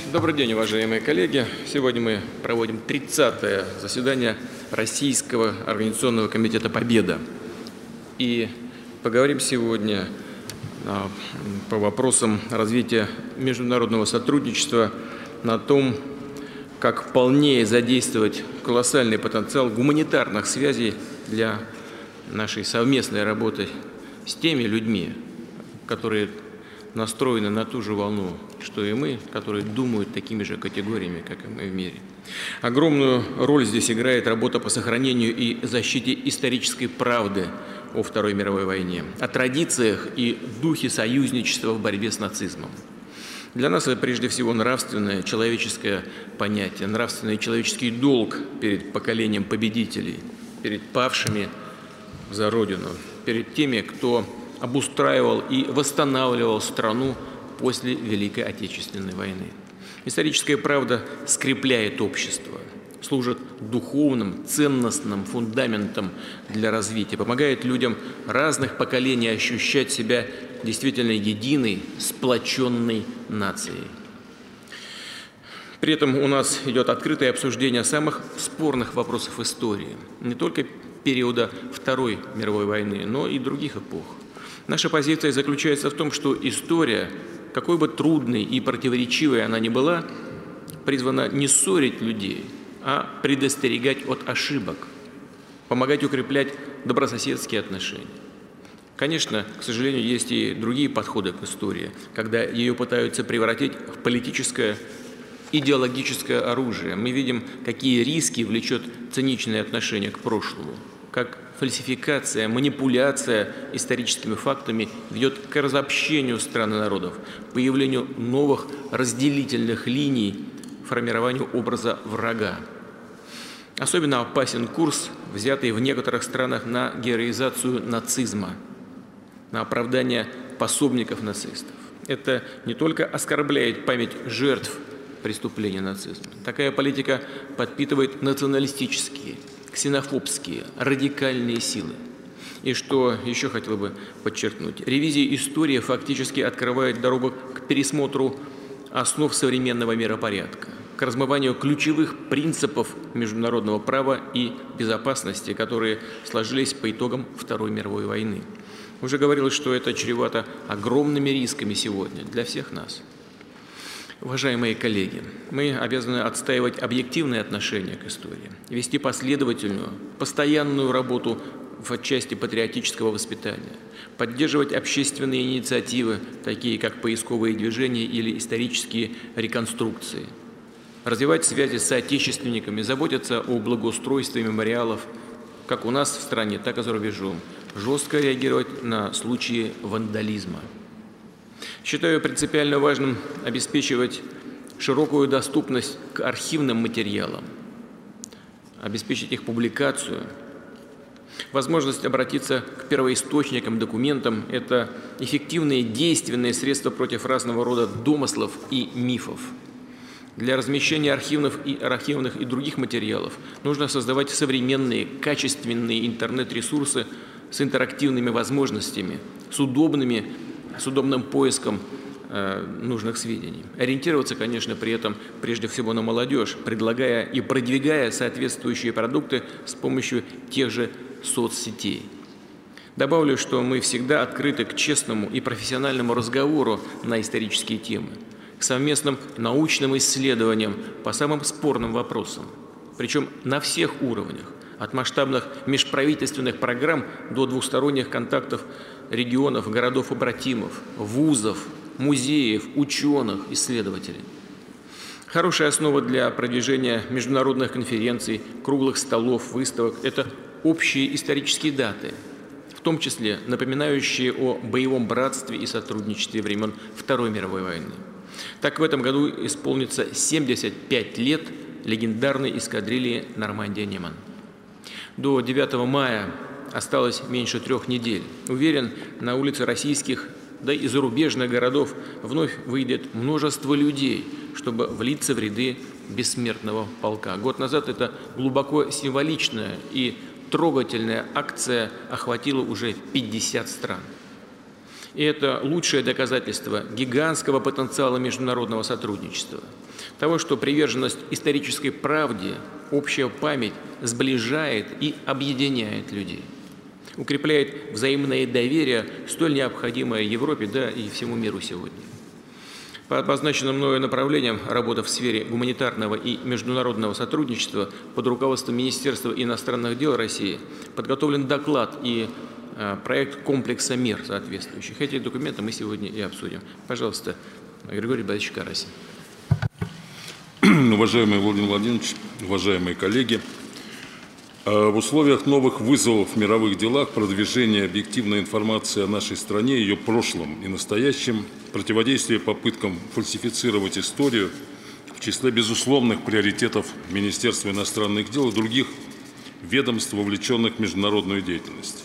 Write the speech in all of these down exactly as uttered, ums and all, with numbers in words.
Добрый день, уважаемые коллеги. Сегодня мы проводим тридцатое заседание Российского организационного комитета «Победа». И поговорим сегодня по вопросам развития международного сотрудничества, на том, как полнее задействовать колоссальный потенциал гуманитарных связей для нашей совместной работы с теми людьми, которые настроены на ту же волну, что и мы, которые думают такими же категориями, как и мы в мире. Огромную роль здесь играет работа по сохранению и защите исторической правды о Второй мировой войне, о традициях и духе союзничества в борьбе с нацизмом. Для нас это прежде всего нравственное человеческое понятие, нравственный человеческий долг перед поколением победителей, перед павшими за Родину, перед теми, кто обустраивал и восстанавливал страну после Великой Отечественной войны. Историческая правда скрепляет общество, служит духовным, ценностным фундаментом для развития, помогает людям разных поколений ощущать себя действительно единой, сплоченной нацией. При этом у нас идет открытое обсуждение самых спорных вопросов истории, не только периода Второй мировой войны, но и других эпох. Наша позиция заключается в том, что история, какой бы трудной и противоречивой она ни была, призвана не ссорить людей, а предостерегать от ошибок, помогать укреплять добрососедские отношения. Конечно, к сожалению, есть и другие подходы к истории, когда ее пытаются превратить в политическое, идеологическое оружие. Мы видим, какие риски влечет циничное отношение к прошлому, как фальсификация, манипуляция историческими фактами ведет к разобщению стран и народов, появлению новых разделительных линий, формированию образа врага. Особенно опасен курс, взятый в некоторых странах на героизацию нацизма, на оправдание пособников нацистов. Это не только оскорбляет память жертв преступления нацизма. Такая политика подпитывает националистические, ксенофобские, радикальные силы. И что еще хотел бы подчеркнуть, ревизия истории фактически открывает дорогу к пересмотру основ современного миропорядка, к размыванию ключевых принципов международного права и безопасности, которые сложились по итогам Второй мировой войны. Уже говорилось, что это чревато огромными рисками сегодня для всех нас. Уважаемые коллеги, мы обязаны отстаивать объективное отношение к истории, вести последовательную, постоянную работу в части патриотического воспитания, поддерживать общественные инициативы, такие как поисковые движения или исторические реконструкции, развивать связи с соотечественниками, заботиться о благоустройстве мемориалов, как у нас в стране, так и за рубежом, жестко реагировать на случаи вандализма. Считаю принципиально важным обеспечивать широкую доступность к архивным материалам, обеспечить их публикацию. Возможность обратиться к первоисточникам, документам – это эффективные действенные средства против разного рода домыслов и мифов. Для размещения архивных и, архивных и других материалов нужно создавать современные, качественные интернет-ресурсы с интерактивными возможностями, с удобными с удобным поиском э, нужных сведений. Ориентироваться, конечно, при этом прежде всего на молодежь, предлагая и продвигая соответствующие продукты с помощью тех же соцсетей. Добавлю, что мы всегда открыты к честному и профессиональному разговору на исторические темы, к совместным научным исследованиям по самым спорным вопросам, причем на всех уровнях, от масштабных межправительственных программ до двусторонних контактов регионов, городов-побратимов, вузов, музеев, ученых, исследователей. Хорошая основа для продвижения международных конференций, круглых столов, выставок – это общие исторические даты, в том числе напоминающие о боевом братстве и сотрудничестве времен Второй мировой войны. Так в этом году исполнится семьдесят пять лет легендарной эскадрильи «Нормандия-Неман». До девятого мая осталось меньше трех недель. Уверен, на улицы российских, да и зарубежных городов вновь выйдет множество людей, чтобы влиться в ряды бессмертного полка. Год назад эта глубоко символичная и трогательная акция охватила уже пятьдесят стран. И это лучшее доказательство гигантского потенциала международного сотрудничества. Того, что приверженность исторической правде, общая память сближает и объединяет людей, укрепляет взаимное доверие, столь необходимое Европе, да и всему миру сегодня. По обозначенным мною направлениям работа в сфере гуманитарного и международного сотрудничества под руководством Министерства иностранных дел России подготовлен доклад и э, проект комплекса мер соответствующих. Эти документы мы сегодня и обсудим. Пожалуйста, Григорий Борисович Карасин. Уважаемый Владимир Владимирович, уважаемые коллеги, в условиях новых вызовов в мировых делах, продвижения объективной информации о нашей стране, ее прошлом и настоящем, противодействие попыткам фальсифицировать историю в числе безусловных приоритетов Министерства иностранных дел и других ведомств, вовлеченных в международную деятельность.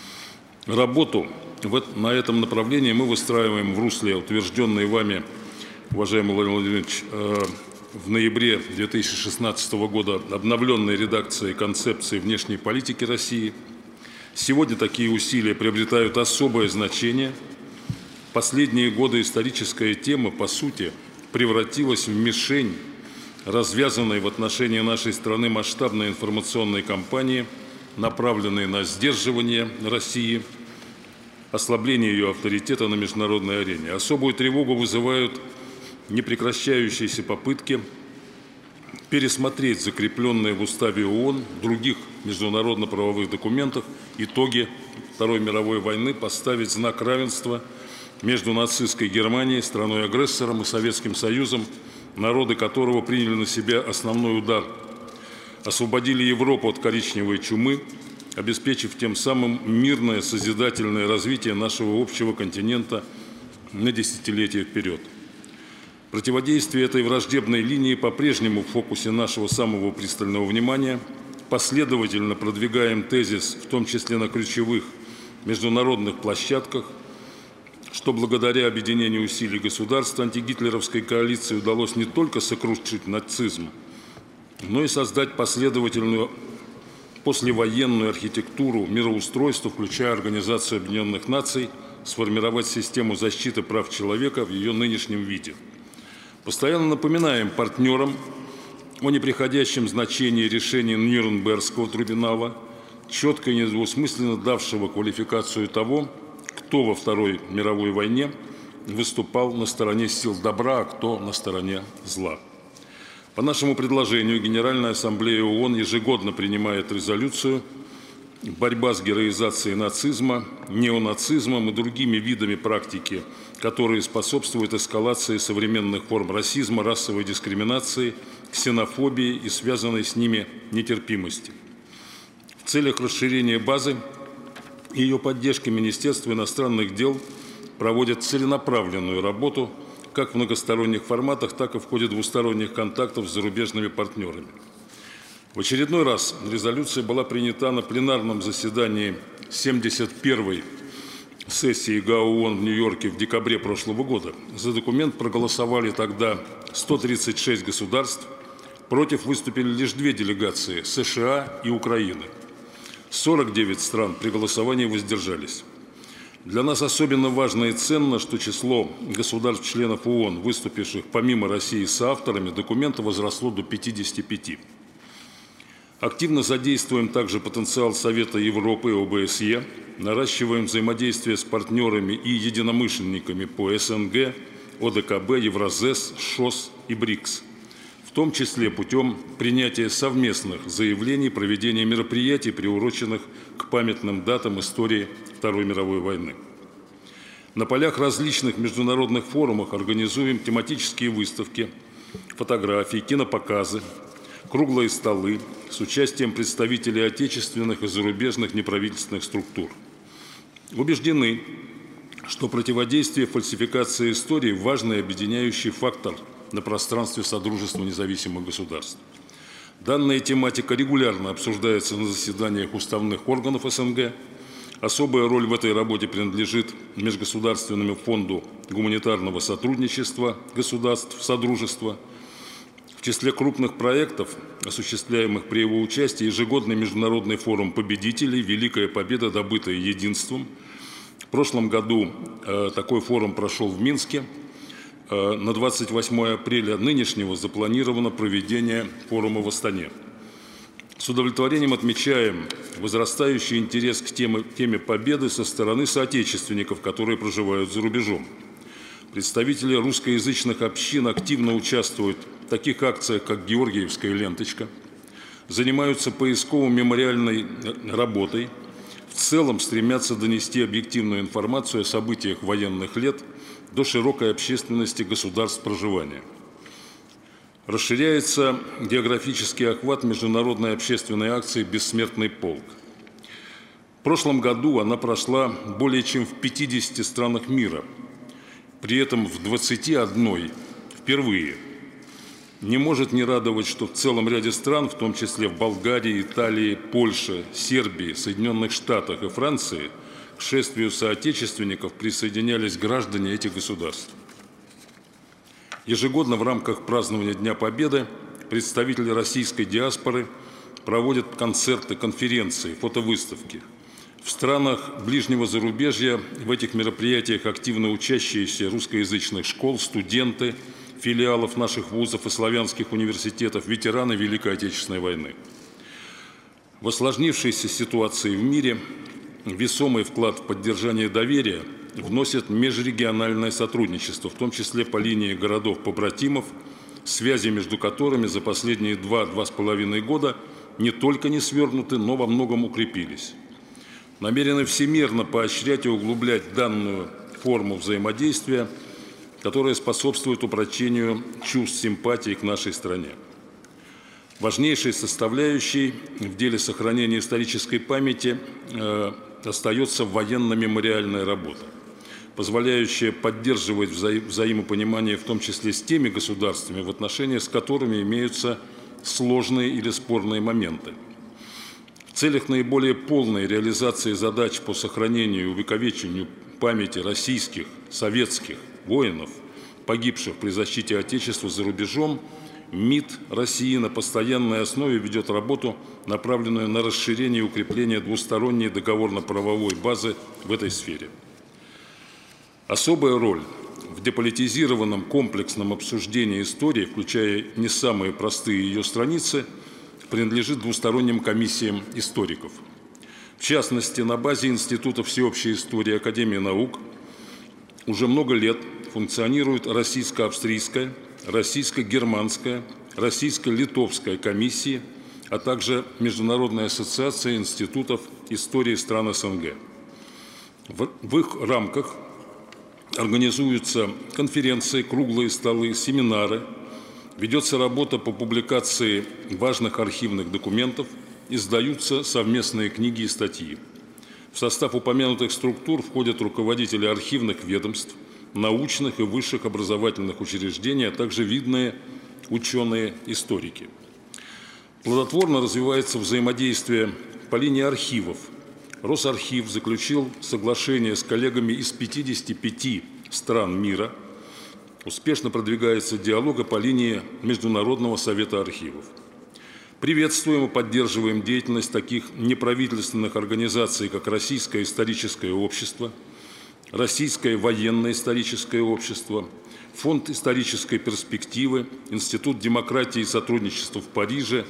Работу на этом направлении мы выстраиваем в русле утвержденной вами, уважаемый Владимир Владимирович, в ноябре две тысячи шестнадцатого года обновленной редакции концепции внешней политики России. Сегодня такие усилия приобретают особое значение. Последние годы историческая тема, по сути, превратилась в мишень, развязанной в отношении нашей страны масштабной информационной кампании, направленной на сдерживание России, ослабление ее авторитета на международной арене. Особую тревогу вызывают непрекращающиеся попытки пересмотреть закрепленные в Уставе ООН, других международно-правовых документах итоги Второй мировой войны, поставить знак равенства между нацистской Германией, страной-агрессором, и Советским Союзом, народы которого приняли на себя основной удар, освободили Европу от коричневой чумы, обеспечив тем самым мирное созидательное развитие нашего общего континента на десятилетия вперед. Противодействие этой враждебной линии по-прежнему в фокусе нашего самого пристального внимания. Последовательно продвигаем тезис, в том числе на ключевых международных площадках, что благодаря объединению усилий государств антигитлеровской коалиции удалось не только сокрушить нацизм, но и создать последовательную послевоенную архитектуру мироустройства, включая Организацию Объединенных Наций, сформировать систему защиты прав человека в ее нынешнем виде. Постоянно напоминаем партнерам о непреходящем значении решения Нюрнбергского трибунала, четко и недвусмысленно давшего квалификацию того, кто во Второй мировой войне выступал на стороне сил добра, а кто на стороне зла. По нашему предложению Генеральная Ассамблея ООН ежегодно принимает резолюцию «Борьба с героизацией нацизма, неонацизмом и другими видами практики, которые способствуют эскалации современных форм расизма, расовой дискриминации, ксенофобии и связанной с ними нетерпимости». В целях расширения базы и ее поддержки Министерство иностранных дел проводит целенаправленную работу как в многосторонних форматах, так и в ходе двусторонних контактов с зарубежными партнерами. В очередной раз резолюция была принята на пленарном заседании семьдесят первой сессии ГАО ООН в Нью-Йорке в декабре прошлого года. За документ проголосовали тогда сто тридцать шесть государств, против выступили лишь две делегации – США и Украины. сорок девять стран при голосовании воздержались. Для нас особенно важно и ценно, что число государств-членов ООН, выступивших помимо России соавторами, документа возросло до пятидесяти пяти. Активно задействуем также потенциал Совета Европы и ОБСЕ, наращиваем взаимодействие с партнерами и единомышленниками по СНГ, ОДКБ, Евразес, ШОС и БРИКС, в том числе путем принятия совместных заявлений, проведения мероприятий, приуроченных к памятным датам истории Второй мировой войны. На полях различных международных форумов организуем тематические выставки, фотографии, кинопоказы, круглые столы с участием представителей отечественных и зарубежных неправительственных структур. Убеждены, что противодействие фальсификации истории – важный объединяющий фактор на пространстве Содружества независимых государств. Данная тематика регулярно обсуждается на заседаниях уставных органов СНГ. Особая роль в этой работе принадлежит Межгосударственному фонду гуманитарного сотрудничества государств Содружества. В числе крупных проектов, осуществляемых при его участии, ежегодный международный форум победителей «Великая победа, добытая единством», прошлом году э, такой форум прошел в Минске. Э, на двадцать восьмое апреля нынешнего запланировано проведение форума в Астане. С удовлетворением отмечаем возрастающий интерес к теме, теме победы со стороны соотечественников, которые проживают за рубежом. Представители русскоязычных общин активно участвуют в таких акциях, как Георгиевская ленточка, занимаются поисково-мемориальной работой, в целом стремятся донести объективную информацию о событиях военных лет до широкой общественности государств проживания. Расширяется географический охват международной общественной акции «Бессмертный полк». В прошлом году она прошла более чем в пятидесяти странах мира, при этом в двадцати одной впервые. Не может не радовать, что в целом ряде стран, в том числе в Болгарии, Италии, Польше, Сербии, Соединенных Штатах и Франции, к шествию соотечественников присоединялись граждане этих государств. Ежегодно в рамках празднования Дня Победы представители российской диаспоры проводят концерты, конференции, фотовыставки. В странах ближнего зарубежья в этих мероприятиях активно учащиеся русскоязычных школ, студенты, филиалов наших вузов и славянских университетов, ветераны Великой Отечественной войны. В осложнившейся ситуации в мире весомый вклад в поддержание доверия вносит межрегиональное сотрудничество, в том числе по линии городов-побратимов, связи между которыми за последние два-два с половиной года не только не свергнуты, но во многом укрепились. Намерены всемирно поощрять и углублять данную форму взаимодействия, которая способствует упрочению чувств симпатии к нашей стране. Важнейшей составляющей в деле сохранения исторической памяти э, остается военно-мемориальная работа, позволяющая поддерживать вза взаимопонимание, в том числе с теми государствами, в отношении с которыми имеются сложные или спорные моменты. В целях наиболее полной реализации задач по сохранению и увековечению памяти российских, советских воинов, погибших при защите Отечества за рубежом, МИД России на постоянной основе ведет работу, направленную на расширение и укрепление двусторонней договорно-правовой базы в этой сфере. Особая роль в деполитизированном комплексном обсуждении истории, включая не самые простые ее страницы, принадлежит двусторонним комиссиям историков. В частности, на базе Института всеобщей истории Академии наук уже много лет функционирует российско-австрийская, российско-германская, российско-литовская комиссии, а также Международная ассоциация институтов истории стран СНГ. В их рамках организуются конференции, круглые столы, семинары, ведется работа по публикации важных архивных документов, издаются совместные книги и статьи. В состав упомянутых структур входят руководители архивных ведомств, научных и высших образовательных учреждений, а также видные ученые-историки. Плодотворно развивается взаимодействие по линии архивов. Росархив заключил соглашение с коллегами из пятидесяти пяти стран мира. Успешно продвигается диалог по линии Международного совета архивов. Приветствуем и поддерживаем деятельность таких неправительственных организаций, как Российское историческое общество, Российское военно-историческое общество, Фонд исторической перспективы, Институт демократии и сотрудничества в Париже,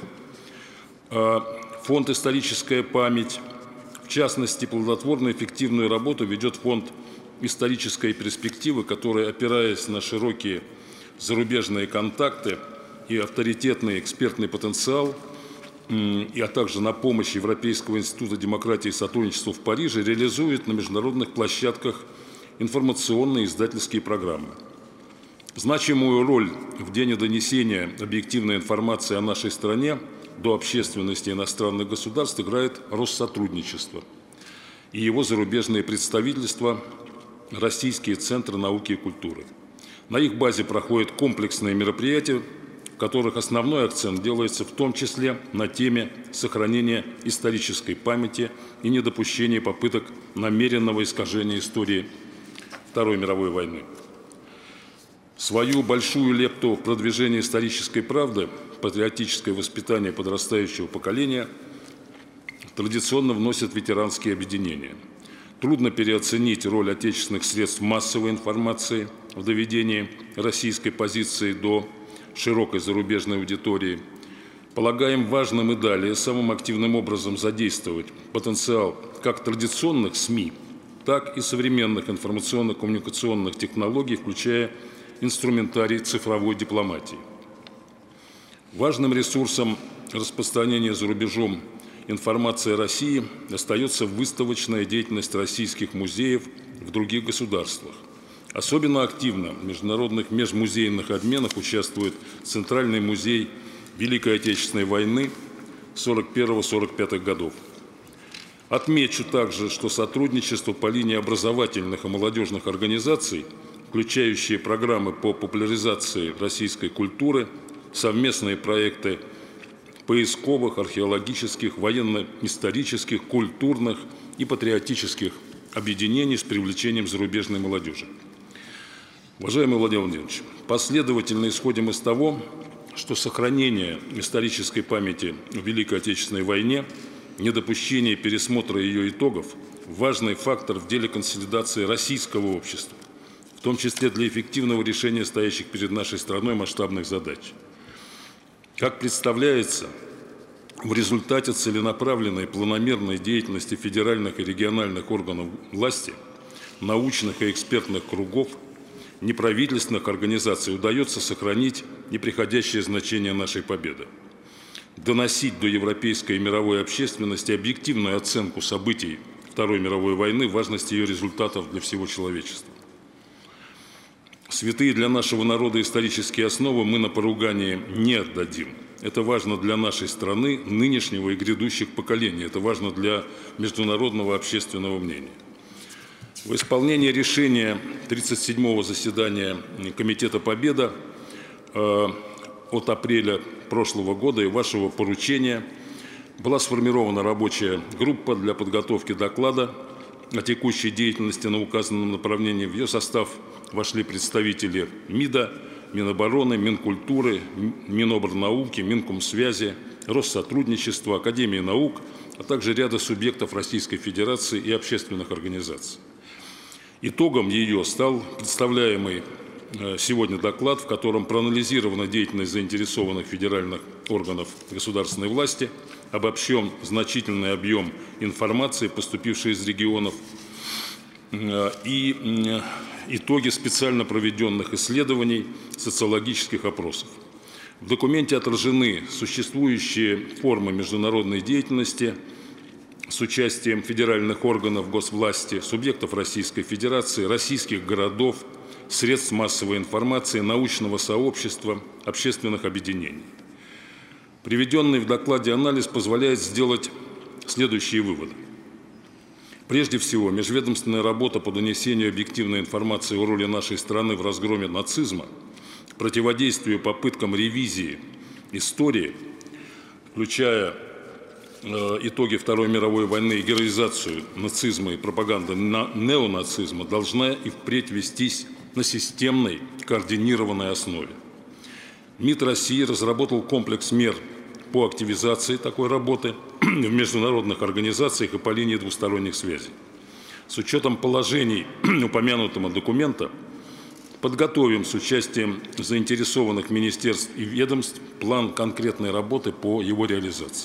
Фонд «Историческая память». В частности, плодотворную и эффективную работу ведет Фонд исторической перспективы, который, опираясь на широкие зарубежные контакты и авторитетный экспертный потенциал, а также на помощь Европейского института демократии и сотрудничества в Париже, реализует на международных площадках информационные и издательские программы. Значимую роль в деле донесения объективной информации о нашей стране до общественности иностранных государств играет Россотрудничество и его зарубежные представительства, российские центры науки и культуры. На их базе проходят комплексные мероприятия, в которых основной акцент делается в том числе на теме сохранения исторической памяти и недопущения попыток намеренного искажения истории Второй мировой войны. Свою большую лепту в продвижении исторической правды, патриотическое воспитание подрастающего поколения традиционно вносят ветеранские объединения. Трудно переоценить роль отечественных средств массовой информации в доведении российской позиции до широкой зарубежной аудитории. Полагаем важным и далее самым активным образом задействовать потенциал как традиционных СМИ, так и современных информационно-коммуникационных технологий, включая инструментарий цифровой дипломатии. Важным ресурсом распространения за рубежом информации о России остается выставочная деятельность российских музеев в других государствах. Особенно активно в международных межмузейных обменах участвует Центральный музей Великой Отечественной войны сорок первого — сорок пятых годов. Отмечу также, что сотрудничество по линии образовательных и молодежных организаций, включающие программы по популяризации российской культуры, совместные проекты поисковых, археологических, военно-исторических, культурных и патриотических объединений с привлечением зарубежной молодежи. Уважаемый Владимир Владимирович, последовательно исходим из того, что сохранение исторической памяти о Великой Отечественной войне, недопущение пересмотра ее итогов – важный фактор в деле консолидации российского общества, в том числе для эффективного решения стоящих перед нашей страной масштабных задач. Как представляется, в результате целенаправленной планомерной деятельности федеральных и региональных органов власти, научных и экспертных кругов, неправительственных организаций удается сохранить неприходящее значение нашей победы, доносить до европейской и мировой общественности объективную оценку событий Второй мировой войны, важность ее результатов для всего человечества. Святые для нашего народа исторические основы мы на поругание не отдадим. Это важно для нашей страны, нынешнего и грядущих поколений. Это важно для международного общественного мнения. В исполнение решения тридцать седьмого заседания Комитета Победа э, от апреля прошлого года и вашего поручения была сформирована рабочая группа для подготовки доклада о текущей деятельности на указанном направлении. В ее состав вошли представители МИДа, Минобороны, Минкультуры, Минобрнауки, Минкомсвязи, Россотрудничества, Академии наук, а также ряда субъектов Российской Федерации и общественных организаций. Итогом ее стал представляемый сегодня доклад, в котором проанализирована деятельность заинтересованных федеральных органов государственной власти, обобщен значительный объем информации, поступившей из регионов, и итоги специально проведенных исследований, социологических опросов. В документе отражены существующие формы международной деятельности с участием федеральных органов госвласти, субъектов Российской Федерации, российских городов, средств массовой информации, научного сообщества, общественных объединений. Приведенный в докладе анализ позволяет сделать следующие выводы. Прежде всего, межведомственная работа по донесению объективной информации о роли нашей страны в разгроме нацизма, противодействию попыткам ревизии истории, включая э, итоги Второй мировой войны и героизацию нацизма и пропаганды неонацизма, должна и впредь вестись на системной, координированной основе. МИД России разработал комплекс мер по активизации такой работы в международных организациях и по линии двусторонних связей. С учетом положений упомянутого документа подготовим с участием заинтересованных министерств и ведомств план конкретной работы по его реализации.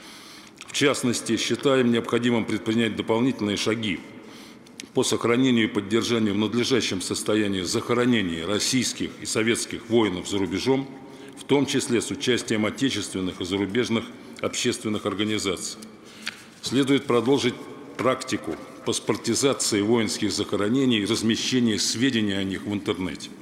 В частности, считаем необходимым предпринять дополнительные шаги по сохранению и поддержанию в надлежащем состоянии захоронения российских и советских воинов за рубежом, в том числе с участием отечественных и зарубежных общественных организаций. Следует продолжить практику паспортизации воинских захоронений и размещения сведений о них в интернете.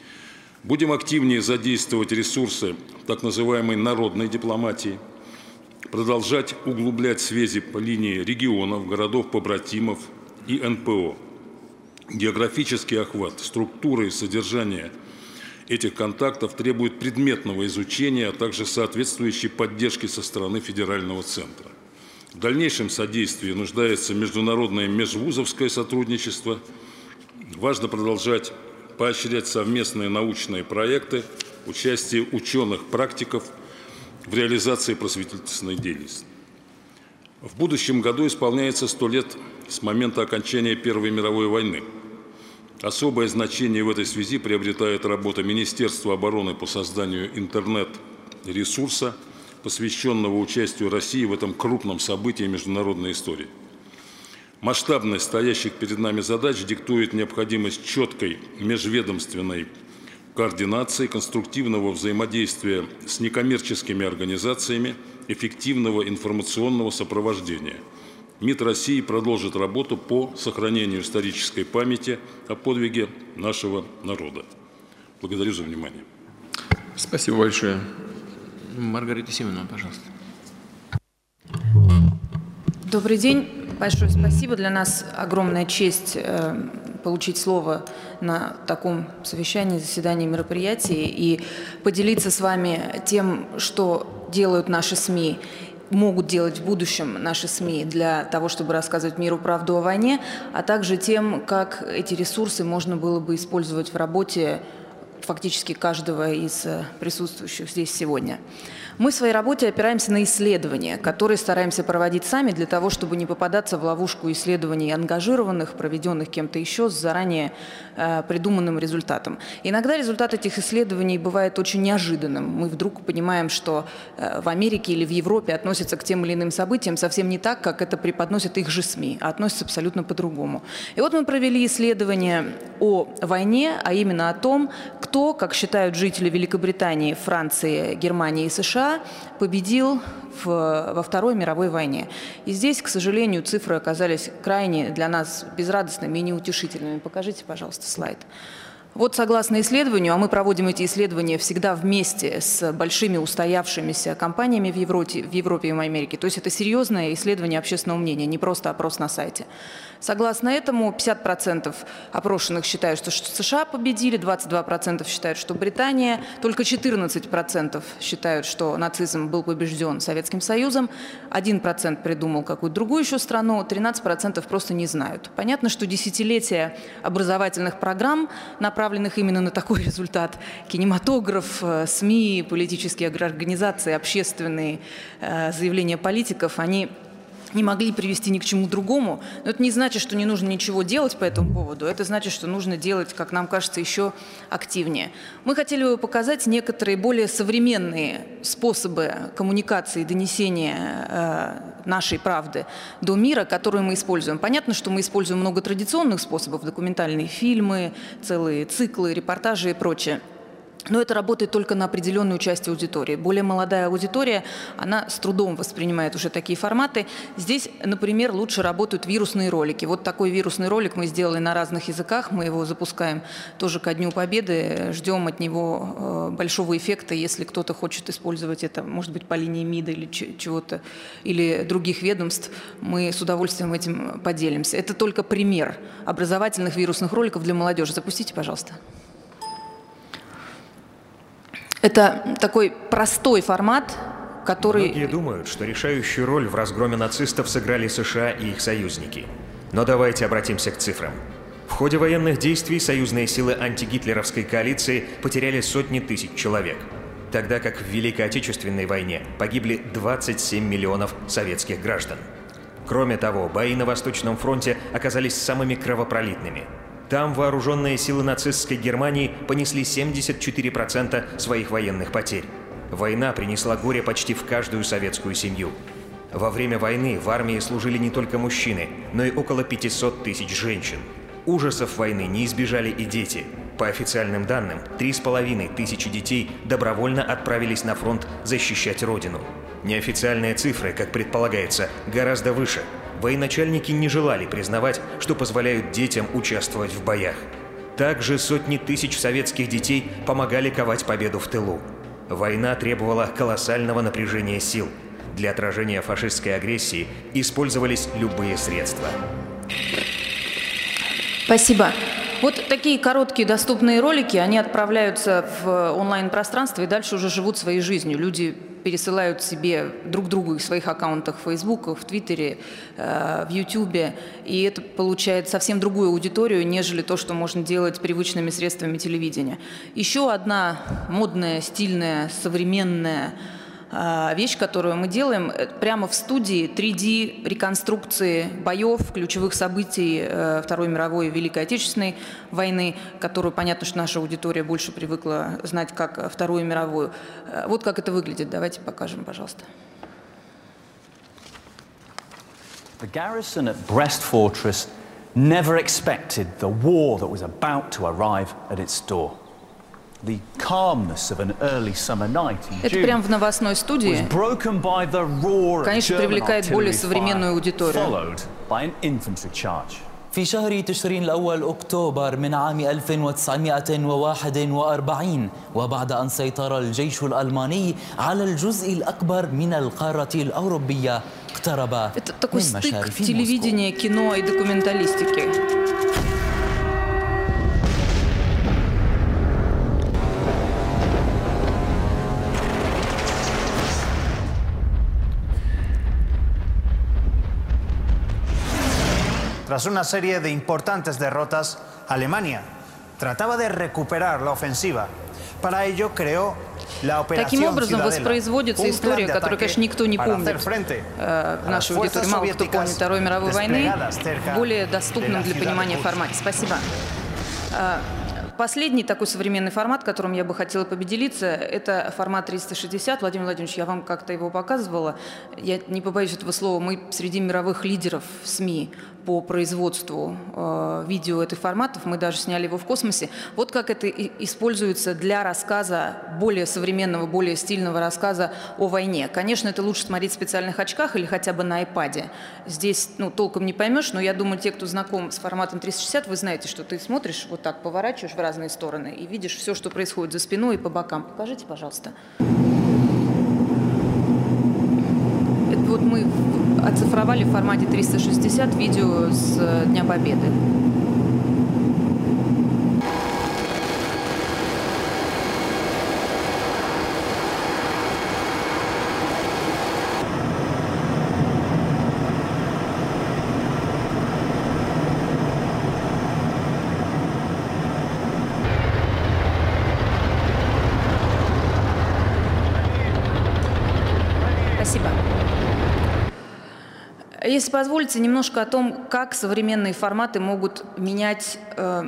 Будем активнее задействовать ресурсы так называемой народной дипломатии, продолжать углублять связи по линии регионов, городов-побратимов и эн пэ о. Географический охват, структура и содержание этих контактов требует предметного изучения, а также соответствующей поддержки со стороны федерального центра. В дальнейшем содействии нуждается международное межвузовское сотрудничество. Важно продолжать поощрять совместные научные проекты, участие ученых-практиков в реализации просветительственной деятельности. В будущем году исполняется сто лет с момента окончания Первой мировой войны. Особое значение в этой связи приобретает работа Министерства обороны по созданию интернет-ресурса, посвященного участию России в этом крупном событии международной истории. Масштабность стоящих перед нами задач диктует необходимость четкой межведомственной координации, конструктивного взаимодействия с некоммерческими организациями, эффективного информационного сопровождения. МИД России продолжит работу по сохранению исторической памяти о подвиге нашего народа. Благодарю за внимание. Спасибо большое. Маргарита Семеновна, пожалуйста. Добрый день. Большое спасибо. Для нас огромная честь э, получить слово на таком совещании, заседании, мероприятии и поделиться с вами тем, что делают наши СМИ, могут делать в будущем наши СМИ для того, чтобы рассказывать миру правду о войне, а также тем, как эти ресурсы можно было бы использовать в работе фактически каждого из присутствующих здесь сегодня. Мы в своей работе опираемся на исследования, которые стараемся проводить сами для того, чтобы не попадаться в ловушку исследований ангажированных, проведенных кем-то еще с заранее э, придуманным результатом. Иногда результат этих исследований бывает очень неожиданным. Мы вдруг понимаем, что э, в Америке или в Европе относятся к тем или иным событиям совсем не так, как это преподносят их же СМИ, а относятся абсолютно по-другому. И вот мы провели исследование о войне, а именно о том, кто, как считают жители Великобритании, Франции, Германии и США, победил в, во Второй мировой войне. И здесь, к сожалению, цифры оказались крайне для нас безрадостными и неутешительными. Покажите, пожалуйста, слайд. Вот согласно исследованию, а мы проводим эти исследования всегда вместе с большими устоявшимися компаниями в Европе, в Европе и в Америке, то есть это серьезное исследование общественного мнения, не просто опрос на сайте. Согласно этому, пятьдесят процентов опрошенных считают, что США победили, двадцать два процента считают, что Британия, только четырнадцать процентов считают, что нацизм был побежден Советским Союзом, один процент придумал какую-то другую еще страну, тринадцать процентов просто не знают. Понятно, что десятилетия образовательных программ, направленных именно на такой результат, кинематограф, СМИ, политические организации, общественные заявления политиков, они не могли привести ни к чему другому. Но это не значит, что не нужно ничего делать по этому поводу. Это значит, что нужно делать, как нам кажется, еще активнее. Мы хотели бы показать некоторые более современные способы коммуникации и донесения э, нашей правды до мира, которые мы используем. Понятно, что мы используем много традиционных способов, документальные фильмы, целые циклы, репортажи и прочее. Но это работает только на определенную часть аудитории. Более молодая аудитория, она с трудом воспринимает уже такие форматы. Здесь, например, лучше работают вирусные ролики. Вот такой вирусный ролик мы сделали на разных языках. Мы его запускаем тоже ко Дню Победы. Ждем от него большого эффекта, если кто-то хочет использовать это, может быть, по линии МИДа или чего-то, или других ведомств. Мы с удовольствием этим поделимся. Это только пример образовательных вирусных роликов для молодежи. Запустите, пожалуйста. Это такой простой формат, который… Многие думают, что решающую роль в разгроме нацистов сыграли США и их союзники. Но давайте обратимся к цифрам. В ходе военных действий союзные силы антигитлеровской коалиции потеряли сотни тысяч человек, тогда как в Великой Отечественной войне погибли двадцать семь миллионов советских граждан. Кроме того, бои на Восточном фронте оказались самыми кровопролитными. Там вооруженные силы нацистской Германии понесли семьдесят четыре процента своих военных потерь. Война принесла горе почти в каждую советскую семью. Во время войны в армии служили не только мужчины, но и около пятисот тысяч женщин. Ужасов войны не избежали и дети. По официальным данным, три с половиной тысячи детей добровольно отправились на фронт защищать Родину. Неофициальные цифры, как предполагается, гораздо выше. Военачальники не желали признавать, что позволяют детям участвовать в боях. Также сотни тысяч советских детей помогали ковать победу в тылу. Война требовала колоссального напряжения сил. Для отражения фашистской агрессии использовались любые средства. Спасибо. Вот такие короткие доступные ролики, они отправляются в онлайн-пространство и дальше уже живут своей жизнью. Люди пересылают себе друг другу в своих аккаунтах в Фейсбуке, в Твиттере, в Ютубе. И это получает совсем другую аудиторию, нежели то, что можно делать привычными средствами телевидения. Еще одна модная, стильная, современная Вещь, которую мы делаем прямо в студии, три дэ реконструкции боев, ключевых событий Второй мировой и Великой Отечественной войны, которую, понятно, что наша аудитория больше привыкла знать как Вторую мировую. Вот как это выглядит. Давайте покажем, пожалуйста. The garrison at Brest Fortress never expected the war that was about to arrive at its door. The calmness of an early summer night in Это June прямо в новостной студии. was broken by the roar of Конечно, German привлекает более artillery современную fire, аудиторию. followed by an infantry charge. في شهر تشرين الأول أكتوبر من عام ألف وتسعمائة وواحد وأربعين وبعد أن سيطر الجيش الألماني على الجزء الأكبر من القارة الأوروبية اقترب Это такой من стык مشارف موسكو. телевидения, кино и документалистики. Tras una serie de importantes derrotas, Alemania trataba de recuperar la ofensiva. Para ello creó la operación Таким образом Ciudadela, воспроизводится un история, plan de которую, ataque конечно, никто не para помнит. hacer frente В a las нашей аудитории fuerzas мало кто помнит soviéticas Второй мировой войны, desplegadas cerca в более de доступном la для ciudad понимания de Kursk. формате. Спасибо. Последний такой современный формат, которым я бы хотела поделиться, это формат триста шестьдесят. Владимир Владимирович, я вам как-то его показывала. Я не побоюсь этого слова. Мы среди мировых лидеров в СМИ по производству э, видео этих форматов. Мы даже сняли его в космосе. Вот как это используется для рассказа, более современного, более стильного рассказа о войне. Конечно, это лучше смотреть в специальных очках или хотя бы на iPad. Здесь ну, толком не поймешь, но я думаю, те, кто знаком с форматом триста шестьдесят, вы знаете, что ты смотришь, вот так поворачиваешь в разные стороны и видишь все, что происходит за спиной и по бокам. Покажите, пожалуйста. Это вот мы оцифровали в формате триста шестьдесят видео с Дня Победы. Спасибо. Если позволите, немножко о том, как современные форматы могут менять э,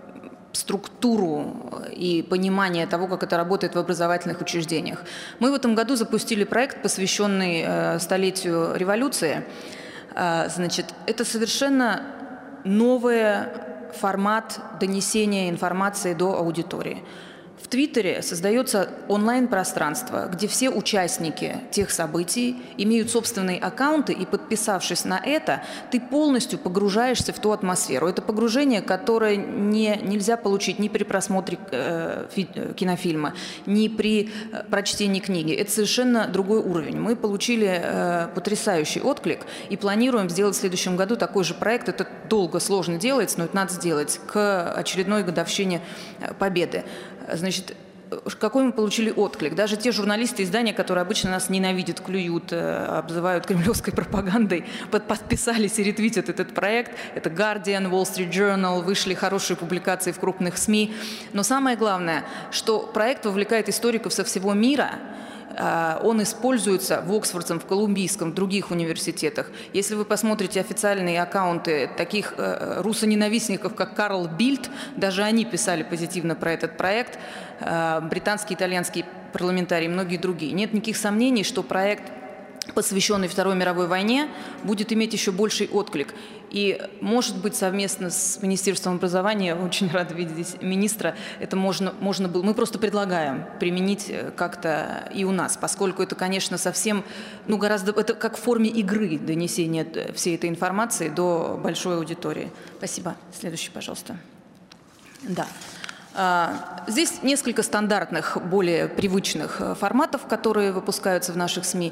структуру и понимание того, как это работает в образовательных учреждениях. Мы в этом году запустили проект, посвященный э, столетию революции. Э, значит, это совершенно новый формат донесения информации до аудитории. В Твиттере создается онлайн-пространство, где все участники тех событий имеют собственные аккаунты, и, подписавшись на это, ты полностью погружаешься в ту атмосферу. Это погружение, которое не, нельзя получить ни при просмотре э, фи, кинофильма, ни при э, прочтении книги. Это совершенно другой уровень. Мы получили э, потрясающий отклик и планируем сделать в следующем году такой же проект. Это долго, сложно делается, но это надо сделать к очередной годовщине Победы. Значит, какой мы получили отклик? Даже те журналисты издания, которые обычно нас ненавидят, клюют, обзывают кремлевской пропагандой, подписались и ретвитят этот проект. Это Guardian, Wall Street Journal, вышли хорошие публикации в крупных СМИ. Но самое главное, что проект вовлекает историков со всего мира. Он используется в Оксфордском, в Колумбийском, в других университетах. Если вы посмотрите официальные аккаунты таких русоненавистников, как Карл Бильд, даже они писали позитивно про этот проект, британские, итальянские парламентарии и многие другие. Нет никаких сомнений, что проект, посвященный Второй мировой войне, будет иметь еще больший отклик. И, может быть, совместно с Министерством образования, очень рада видеть здесь министра, это можно, можно было, мы просто предлагаем применить как-то и у нас, поскольку это, конечно, совсем, ну, гораздо, это как в форме игры донесения всей этой информации до большой аудитории. Спасибо. Следующий, пожалуйста. Да. Здесь несколько стандартных, более привычных форматов, которые выпускаются в наших СМИ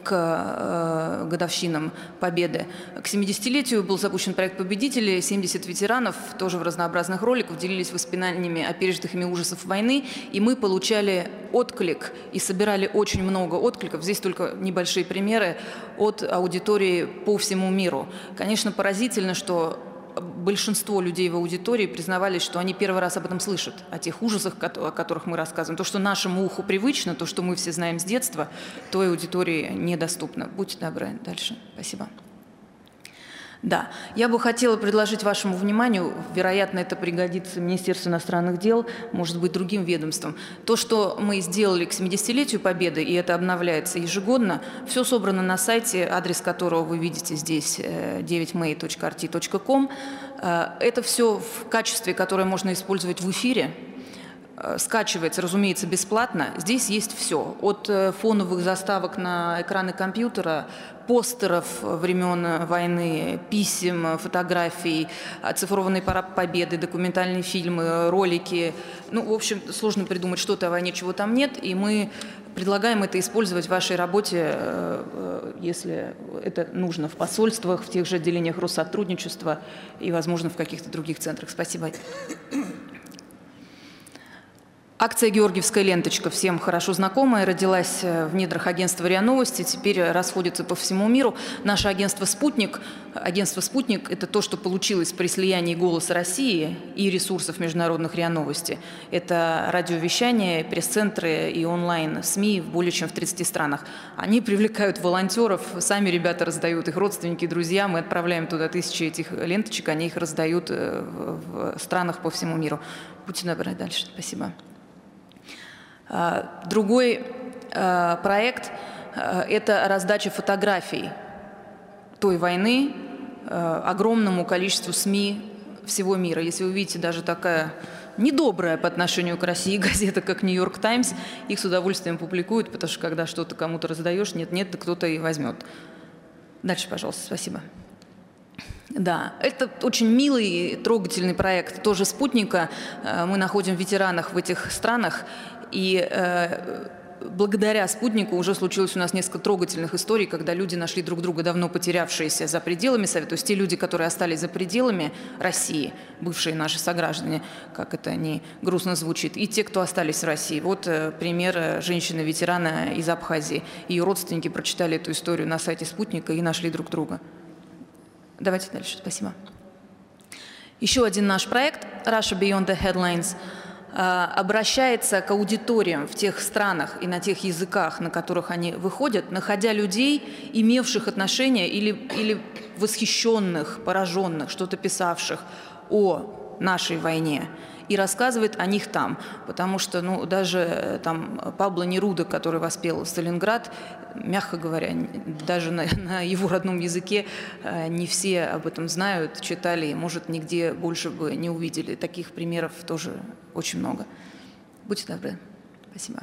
к годовщинам Победы. К семидесятилетию был запущен проект «Победители». семьдесят ветеранов, тоже в разнообразных роликах, делились воспоминаниями о пережитых ими ужасах войны. И мы получали отклик и собирали очень много откликов. Здесь только небольшие примеры от аудитории по всему миру. Конечно, поразительно, что большинство людей в аудитории признавались, что они первый раз об этом слышат, о тех ужасах, о которых мы рассказываем. То, что нашему уху привычно, то, что мы все знаем с детства, той аудитории недоступно. Будьте добры. Дальше. Спасибо. Да, я бы хотела предложить вашему вниманию, вероятно, это пригодится Министерству иностранных дел, может быть, другим ведомствам. То, что мы сделали к семидесятилетию Победы, и это обновляется ежегодно, все собрано на сайте, адрес которого вы видите здесь, девять мэй точка эр ти точка ком. Это все в качестве, которое можно использовать в эфире. Скачивается, разумеется, бесплатно. Здесь есть все. От фоновых заставок на экраны компьютера, постеров времен войны, писем, фотографий, оцифрованный парад Победы, документальные фильмы, ролики. Ну, в общем, сложно придумать что-то о войне, чего там нет. И мы предлагаем это использовать в вашей работе, если это нужно, в посольствах, в тех же отделениях Россотрудничества и, возможно, в каких-то других центрах. Спасибо. Акция «Георгиевская ленточка» всем хорошо знакомая, родилась в недрах агентства РИА Новости, теперь расходится по всему миру. Наше агентство «Спутник», агентство «Спутник» – это то, что получилось при слиянии «Голоса России» и ресурсов международных РИА Новости. Это радиовещание, пресс-центры и онлайн-СМИ в более чем в тридцати странах. Они привлекают волонтеров, сами ребята раздают, их родственники, друзья. Мы отправляем туда тысячи этих ленточек, они их раздают в странах по всему миру. Будьте добры, дальше. Спасибо. Другой проект – это раздача фотографий той войны огромному количеству СМИ всего мира. Если вы видите, даже такая недобрая по отношению к России газета, как «Нью-Йорк Таймс», их с удовольствием публикуют, потому что когда что-то кому-то раздаешь, нет-нет, да кто-то и возьмет. Дальше, пожалуйста, спасибо. Да, это очень милый, трогательный проект, тоже «Спутника». Мы находим ветеранов в этих странах, и э, благодаря «Спутнику» уже случилось у нас несколько трогательных историй, когда люди нашли друг друга, давно потерявшиеся за пределами Совета, то есть те люди, которые остались за пределами России, бывшие наши сограждане, как это не грустно звучит, и те, кто остались в России. Вот э, пример женщины-ветерана из Абхазии. Ее родственники прочитали эту историю на сайте «Спутника» и нашли друг друга. Давайте дальше. Спасибо. Еще один наш проект «Russia Beyond the Headlines» обращается к аудиториям в тех странах и на тех языках, на которых они выходят, находя людей, имевших отношение или, или восхищенных, пораженных, что-то писавших о нашей войне, и рассказывает о них там. Потому что ну, даже там, Пабло Неруда, который воспел Сталинград, мягко говоря, даже на, на его родном языке не все об этом знают, читали, и, может, нигде больше бы не увидели. Таких примеров тоже очень много. Будьте добры. Спасибо.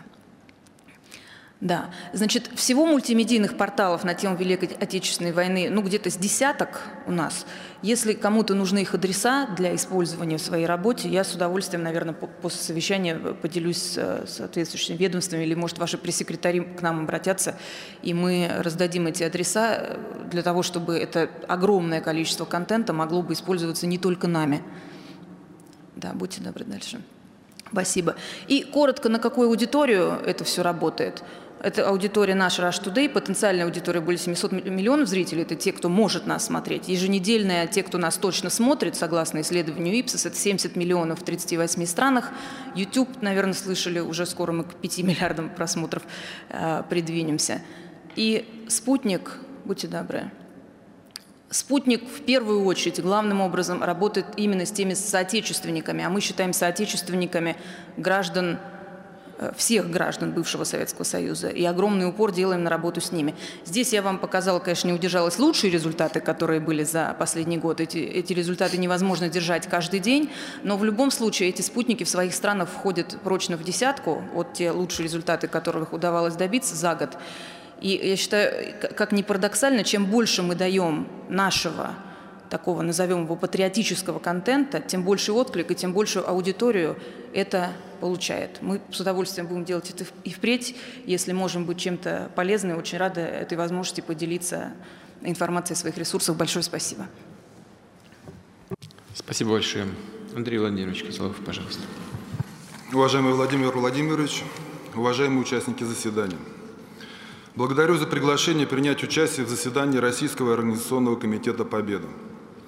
Да, значит, всего мультимедийных порталов на тему Великой Отечественной войны, ну, где-то с десяток у нас. Если кому-то нужны их адреса для использования в своей работе, я с удовольствием, наверное, после совещания поделюсь с соответствующими ведомствами, или, может, ваши пресс-секретари к нам обратятся, и мы раздадим эти адреса для того, чтобы это огромное количество контента могло бы использоваться не только нами. Да, будьте добры, дальше. Спасибо. И коротко, на какую аудиторию это все работает? Это аудитория наша Russia Today, потенциальная аудитория более семисот миллионов зрителей, это те, кто может нас смотреть. Еженедельная, те, кто нас точно смотрит, согласно исследованию Ипсос, это семьдесят миллионов в тридцати восьми странах. YouTube, наверное, слышали, уже скоро мы к пяти миллиардам просмотров э, придвинемся. И «Спутник», будьте добры. «Спутник» в первую очередь, главным образом, работает именно с теми соотечественниками, а мы считаем соотечественниками граждан, всех граждан бывшего Советского Союза, и огромный упор делаем на работу с ними. Здесь я вам показала, конечно, не удержалась, лучшие результаты, которые были за последний год. Эти, эти результаты невозможно держать каждый день, но в любом случае эти спутники в своих странах входят прочно в десятку, вот те лучшие результаты, которых удавалось добиться за год. И я считаю, как ни парадоксально, чем больше мы даем нашего, такого, назовем его, патриотического контента, тем больше отклик и тем большую аудиторию это получает. Мы с удовольствием будем делать это и впредь. Если можем быть чем-то полезны, очень рады этой возможности поделиться информацией о своих ресурсах. Большое спасибо. Спасибо большое. Андрей Владимирович Козлов, пожалуйста. Уважаемый Владимир Владимирович, уважаемые участники заседания. Благодарю за приглашение принять участие в заседании Российского организационного комитета «Победа».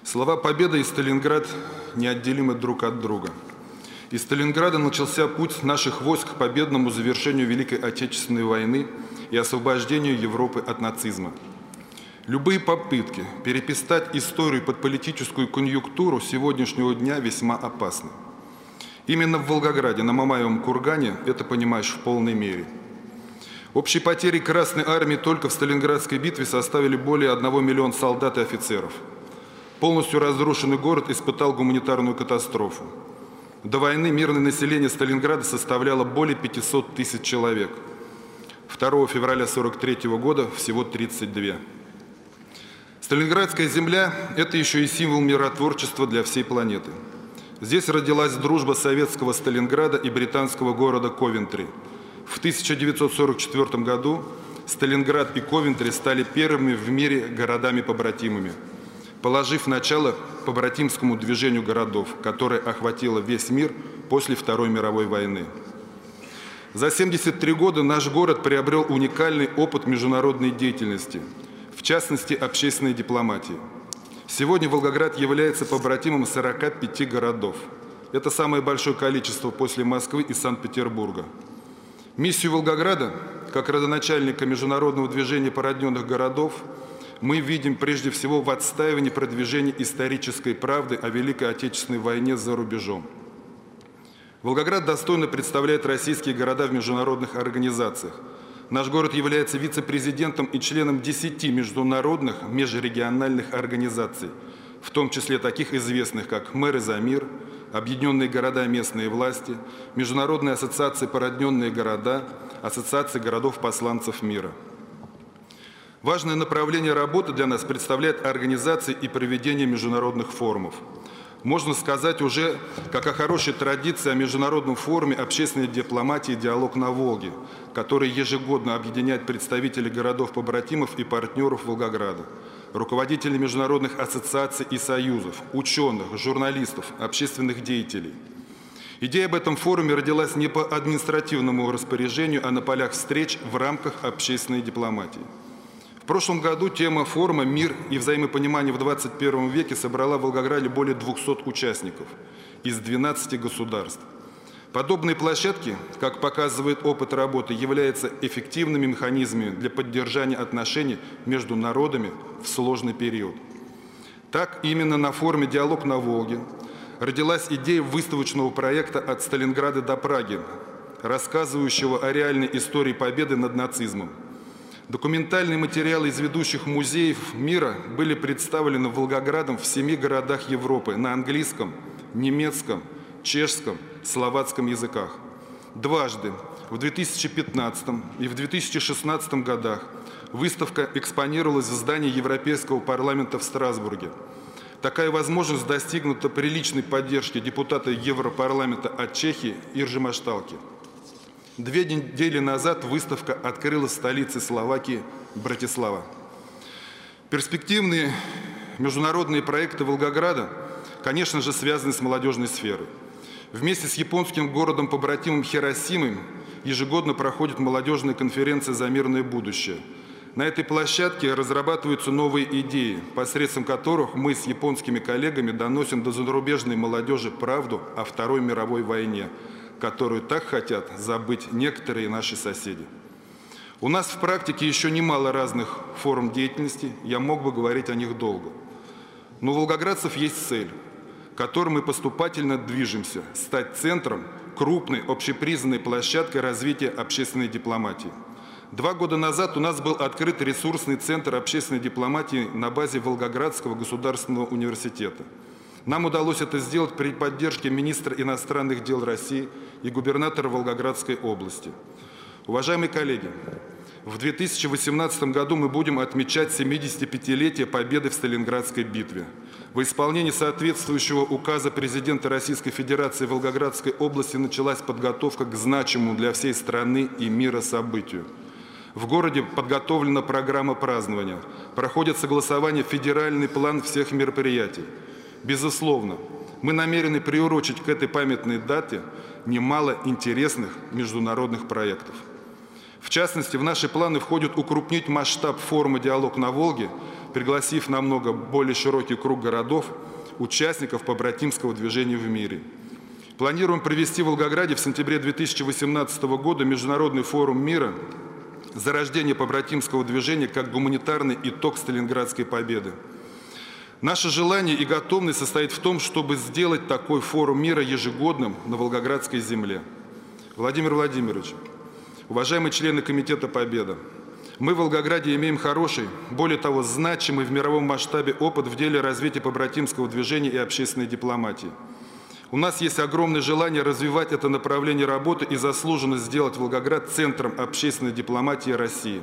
Слова «Победа» и «Сталинград» неотделимы друг от друга. Из Сталинграда начался путь наших войск к победному завершению Великой Отечественной войны и освобождению Европы от нацизма. Любые попытки переписать историю под политическую конъюнктуру сегодняшнего дня весьма опасны. Именно в Волгограде, на Мамаевом кургане, это понимаешь в полной мере. Общие потери Красной Армии только в Сталинградской битве составили более одного миллиона солдат и офицеров. Полностью разрушенный город испытал гуманитарную катастрофу. До войны мирное население Сталинграда составляло более пятисот тысяч человек. второго февраля сорок третьего года всего тридцать два. Сталинградская земля – это еще и символ миротворчества для всей планеты. Здесь родилась дружба советского Сталинграда и британского города Ковентри. В тысяча девятьсот сорок четвёртом году Сталинград и Ковентри стали первыми в мире городами-побратимами, положив начало побратимскому движению городов, которое охватило весь мир после Второй мировой войны. За семьдесят три года наш город приобрел уникальный опыт международной деятельности, в частности, общественной дипломатии. Сегодня Волгоград является побратимом сорока пяти городов. Это самое большое количество после Москвы и Санкт-Петербурга. Миссию Волгограда, как родоначальника международного движения породненных городов, мы видим прежде всего в отстаивании продвижения исторической правды о Великой Отечественной войне за рубежом. Волгоград достойно представляет российские города в международных организациях. Наш город является вице-президентом и членом десяти международных межрегиональных организаций, в том числе таких известных, как «Мэры за мир», Объединенные города местные власти, Международная ассоциация «Породненные города», Ассоциация городов-посланцев мира. Важное направление работы для нас представляет организация и проведение международных форумов. Можно сказать уже как о хорошей традиции о международном форуме общественной дипломатии «Диалог на Волге», который ежегодно объединяет представителей городов-побратимов и партнеров Волгограда, руководителей международных ассоциаций и союзов, ученых, журналистов, общественных деятелей. Идея об этом форуме родилась не по административному распоряжению, а на полях встреч в рамках общественной дипломатии. В прошлом году тема форума «Мир и взаимопонимание в двадцать первом веке» собрала в Волгограде более двухсот участников из двенадцати государств. Подобные площадки, как показывает опыт работы, являются эффективными механизмами для поддержания отношений между народами в сложный период. Так, именно на форуме «Диалог на Волге» родилась идея выставочного проекта «От Сталинграда до Праги», рассказывающего о реальной истории победы над нацизмом. Документальные материалы из ведущих музеев мира были представлены Волгоградом в семи городах Европы на английском, немецком, чешском, словацком языках. Дважды, в две тысячи пятнадцатом и в две тысячи шестнадцатом годах, выставка экспонировалась в здании Европейского парламента в Страсбурге. Такая возможность достигнута при личной поддержке депутата Европарламента от Чехии Иржи Машталки. Две недели назад выставка открылась в столице Словакии Братислава. Перспективные международные проекты Волгограда, конечно же, связаны с молодежной сферой. Вместе с японским городом-побратимом Хиросимой ежегодно проходит молодежная конференция «За мирное будущее». На этой площадке разрабатываются новые идеи, посредством которых мы с японскими коллегами доносим до зарубежной молодежи правду о Второй мировой войне, которую так хотят забыть некоторые наши соседи. У нас в практике еще немало разных форм деятельности, я мог бы говорить о них долго. Но у волгоградцев есть цель, к которой мы поступательно движемся – стать центром крупной общепризнанной площадкой развития общественной дипломатии. Два года назад у нас был открыт ресурсный центр общественной дипломатии на базе Волгоградского государственного университета. Нам удалось это сделать при поддержке министра иностранных дел России и губернатора Волгоградской области. Уважаемые коллеги, в две тысячи восемнадцатом году мы будем отмечать семидесятипятилетие победы в Сталинградской битве. В исполнении соответствующего указа президента Российской Федерации в Волгоградской области началась подготовка к значимому для всей страны и мира событию. В городе подготовлена программа празднования, проходит согласование федеральный план всех мероприятий. Безусловно, мы намерены приурочить к этой памятной дате немало интересных международных проектов. В частности, в наши планы входит укрупнить масштаб форума «Диалог на Волге», пригласив намного более широкий круг городов, участников побратимского движения в мире. Планируем провести в Волгограде в сентябре две тысячи восемнадцатого года Международный форум мира «Зарождение побратимского движения как гуманитарный итог Сталинградской победы». Наше желание и готовность состоит в том, чтобы сделать такой форум мира ежегодным на Волгоградской земле. Владимир Владимирович, уважаемые члены Комитета Победа, мы в Волгограде имеем хороший, более того, значимый в мировом масштабе опыт в деле развития побратимского движения и общественной дипломатии. У нас есть огромное желание развивать это направление работы и заслуженно сделать Волгоград центром общественной дипломатии России.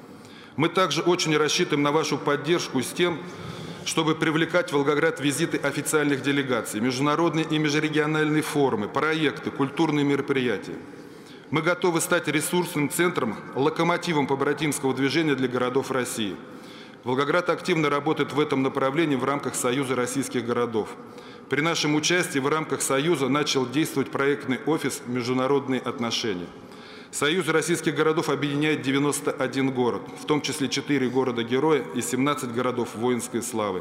Мы также очень рассчитываем на вашу поддержку с тем, чтобы привлекать в Волгоград визиты официальных делегаций, международные и межрегиональные форумы, проекты, культурные мероприятия. Мы готовы стать ресурсным центром, локомотивом побратимского движения для городов России. Волгоград активно работает в этом направлении в рамках Союза российских городов. При нашем участии в рамках Союза начал действовать проектный офис «Международные отношения». Союз российских городов объединяет девяносто один город, в том числе четыре города-героя и семнадцать городов воинской славы.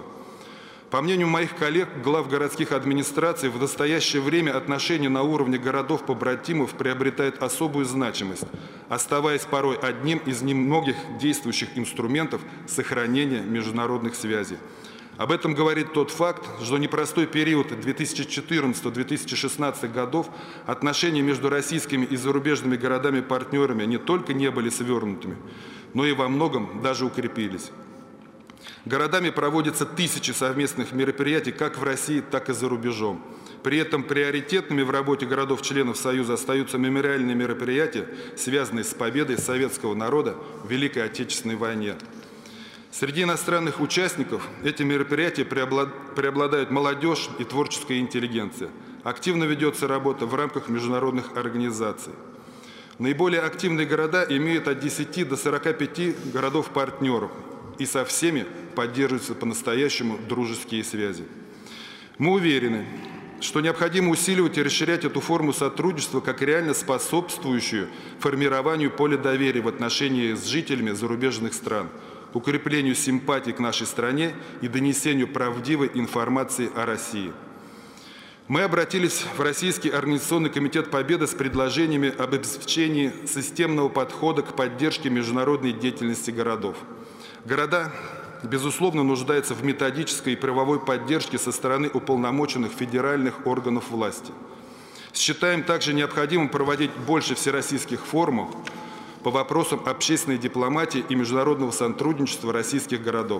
По мнению моих коллег, глав городских администраций, в настоящее время отношения на уровне городов-побратимов приобретают особую значимость, оставаясь порой одним из немногих действующих инструментов сохранения международных связей. Об этом говорит тот факт, что непростой период две тысячи четырнадцатого — две тысячи шестнадцатого годов отношения между российскими и зарубежными городами-партнерами не только не были свернутыми, но и во многом даже укрепились. Городами проводятся тысячи совместных мероприятий как в России, так и за рубежом. При этом приоритетными в работе городов-членов Союза остаются мемориальные мероприятия, связанные с победой советского народа в Великой Отечественной войне. Среди иностранных участников эти мероприятия преобладают молодежь и творческая интеллигенция. Активно ведется работа в рамках международных организаций. Наиболее активные города имеют от десяти до сорока пяти городов-партнеров, и со всеми поддерживаются по-настоящему дружеские связи. Мы уверены, что необходимо усиливать и расширять эту форму сотрудничества как реально способствующую формированию поля доверия в отношении с жителями зарубежных стран, укреплению симпатий к нашей стране и донесению правдивой информации о России. Мы обратились в Российский организационный комитет Победы с предложениями об обеспечении системного подхода к поддержке международной деятельности городов. Города, безусловно, нуждаются в методической и правовой поддержке со стороны уполномоченных федеральных органов власти. Считаем также необходимым проводить больше всероссийских форумов по вопросам общественной дипломатии и международного сотрудничества российских городов.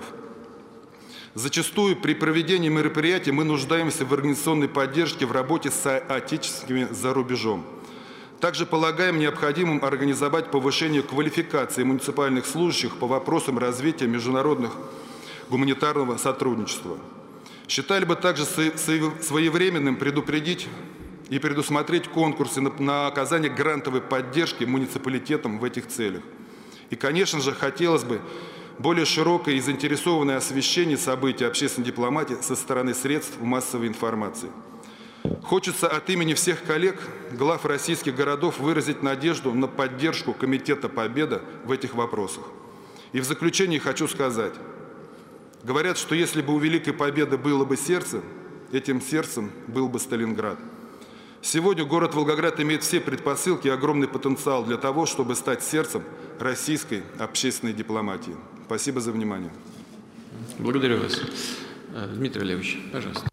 Зачастую при проведении мероприятий мы нуждаемся в организационной поддержке в работе с соотечественниками за рубежом. Также полагаем необходимым организовать повышение квалификации муниципальных служащих по вопросам развития международных гуманитарного сотрудничества. Считали бы также своевременным предупредить и предусмотреть конкурсы на оказание грантовой поддержки муниципалитетам в этих целях. И, конечно же, хотелось бы более широкое и заинтересованное освещение событий общественной дипломатии со стороны средств массовой информации. Хочется от имени всех коллег, глав российских городов, выразить надежду на поддержку Комитета Победы в этих вопросах. И в заключение хочу сказать. Говорят, что если бы у Великой Победы было бы сердце, этим сердцем был бы Сталинград. Сегодня город Волгоград имеет все предпосылки и огромный потенциал для того, чтобы стать сердцем российской общественной дипломатии. Спасибо за внимание. Благодарю вас. Дмитрий Леович, пожалуйста.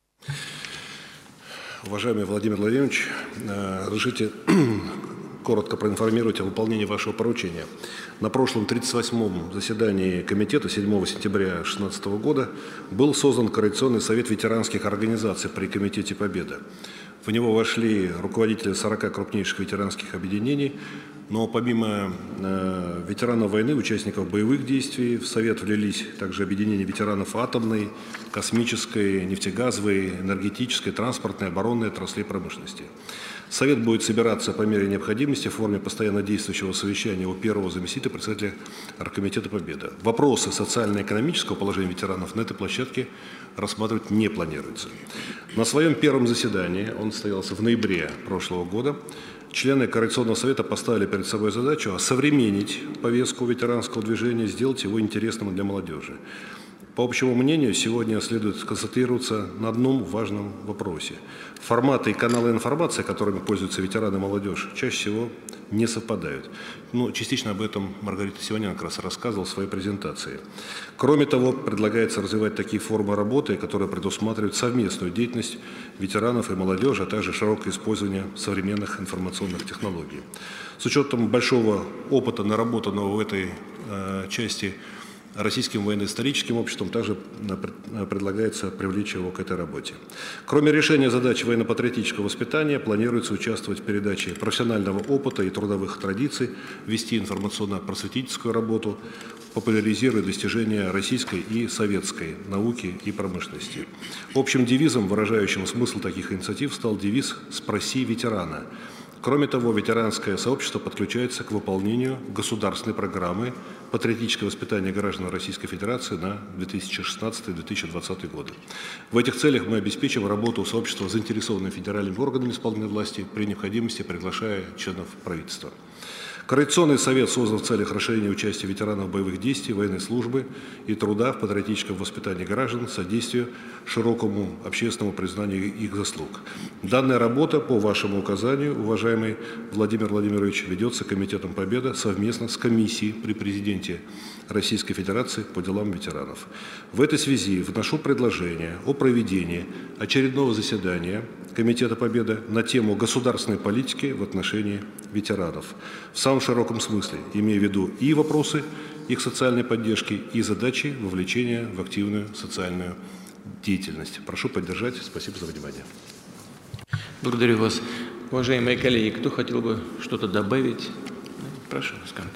Уважаемый Владимир Владимирович, разрешите коротко проинформировать о выполнении вашего поручения. На прошлом тридцать восьмом заседании комитета седьмого сентября две тысячи шестнадцатого года был создан Координационный совет ветеранских организаций при Комитете Победы. В него вошли руководители сорока крупнейших ветеранских объединений, но помимо э, ветеранов войны, участников боевых действий, в Совет влились также объединения ветеранов атомной, космической, нефтегазовой, энергетической, транспортной, оборонной отраслей промышленности. Совет будет собираться по мере необходимости в форме постоянно действующего совещания у первого заместителя председателя Оргкомитета Победы. Вопросы социально-экономического положения ветеранов на этой площадке рассматривать не планируется. На своем первом заседании, он состоялся в ноябре прошлого года, члены Координационного совета поставили перед собой задачу осовременить повестку ветеранского движения, сделать его интересным для молодежи. По общему мнению, сегодня следует сконцентрироваться на одном важном вопросе. Форматы и каналы информации, которыми пользуются ветераны и молодежь, чаще всего не совпадают. Ну, частично об этом Маргарита Симонян как раз рассказывала в своей презентации. Кроме того, предлагается развивать такие формы работы, которые предусматривают совместную деятельность ветеранов и молодежи, а также широкое использование современных информационных технологий. С учетом большого опыта, наработанного в этой э, части Российским военно-историческим обществом, также предлагается привлечь его к этой работе. Кроме решения задач военно-патриотического воспитания, планируется участвовать в передаче профессионального опыта и трудовых традиций, вести информационно-просветительскую работу, популяризируя достижения российской и советской науки и промышленности. Общим девизом, выражающим смысл таких инициатив, стал девиз «Спроси ветерана». Кроме того, ветеранское сообщество подключается к выполнению государственной программы «Патриотическое воспитание граждан Российской Федерации» на две тысячи шестнадцатый — две тысячи двадцатый годы. В этих целях мы обеспечим работу сообщества с заинтересованными федеральными органами исполнительной власти, при необходимости приглашая членов правительства. Координационный совет создан в целях расширения участия ветеранов боевых действий, военной службы и труда в патриотическом воспитании граждан, содействию широкому общественному признанию их заслуг. Данная работа по вашему указанию, уважаемый Владимир Владимирович, ведется Комитетом Победы совместно с комиссией при президенте Российской Федерации по делам ветеранов. В этой связи вношу предложение о проведении очередного заседания Комитета Победы на тему государственной политики в отношении ветеранов. В самом широком смысле, имея в виду и вопросы их социальной поддержки, и задачи вовлечения в активную социальную деятельность. Прошу поддержать. Спасибо за внимание. Благодарю вас. Уважаемые коллеги, кто хотел бы что-то добавить? Прошу, Искандер.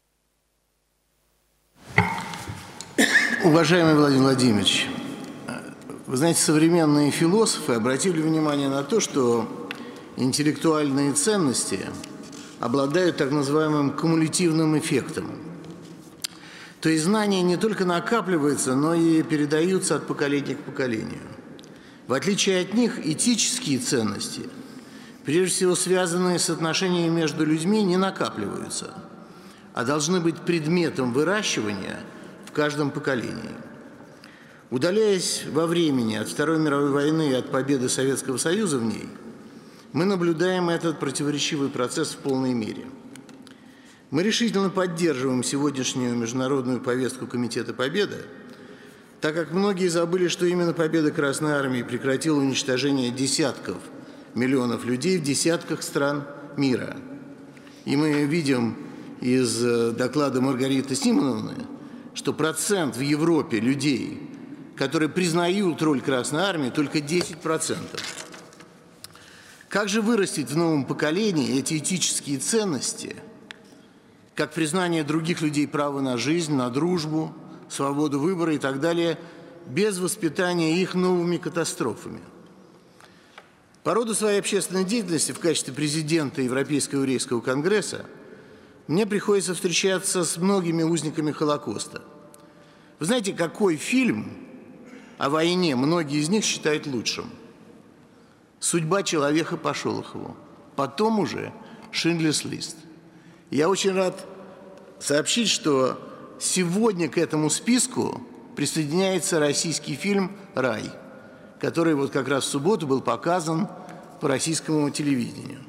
Уважаемый Владимир Владимирович, вы знаете, современные философы обратили внимание на то, что интеллектуальные ценности обладают так называемым кумулятивным эффектом. То есть знания не только накапливаются, но и передаются от поколения к поколению. В отличие от них, этические ценности, прежде всего связанные с отношениями между людьми, не накапливаются, а должны быть предметом выращивания в каждом поколении. Удаляясь во времени от Второй мировой войны и от победы Советского Союза в ней, мы наблюдаем этот противоречивый процесс в полной мере. Мы решительно поддерживаем сегодняшнюю международную повестку Комитета Победы, так как многие забыли, что именно победа Красной Армии прекратила уничтожение десятков миллионов людей в десятках стран мира. И мы видим из доклада Маргариты Симоновны, что процент в Европе людей, которые признают роль Красной Армии, только десять процентов. Как же вырастить в новом поколении эти этические ценности, как признание других людей права на жизнь, на дружбу, свободу выбора и так далее, без воспитания их новыми катастрофами? По роду своей общественной деятельности в качестве президента Европейского еврейского конгресса мне приходится встречаться с многими узниками Холокоста. Вы знаете, какой фильм о войне многие из них считают лучшим? «Судьба человека по Шолохову». Потом уже «Шиндлерс лист». Я очень рад сообщить, что сегодня к этому списку присоединяется российский фильм «Рай», который вот как раз в субботу был показан по российскому телевидению.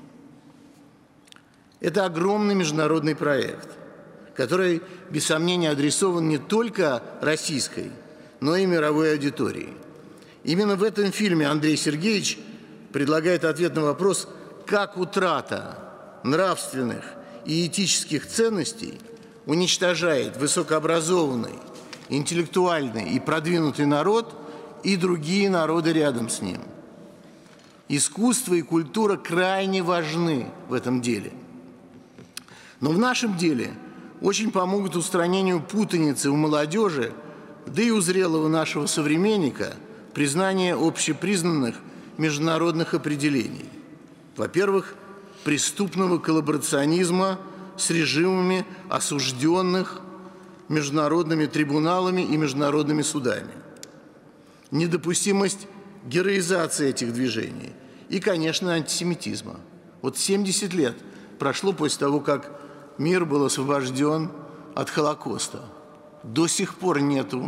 Это огромный международный проект, который, без сомнения, адресован не только российской, но и мировой аудитории. Именно в этом фильме Андрей Сергеевич предлагает ответ на вопрос, как утрата нравственных и этических ценностей уничтожает высокообразованный, интеллектуальный и продвинутый народ и другие народы рядом с ним. Искусство и культура крайне важны в этом деле. Но в нашем деле очень помогут устранению путаницы у молодежи, да и у зрелого нашего современника, признание общепризнанных международных определений. Во-первых, преступного коллаборационизма с режимами осужденных международными трибуналами и международными судами. Недопустимость героизации этих движений и, конечно, антисемитизма. Вот семьдесят лет прошло после того, как мир был освобожден от Холокоста. До сих пор нету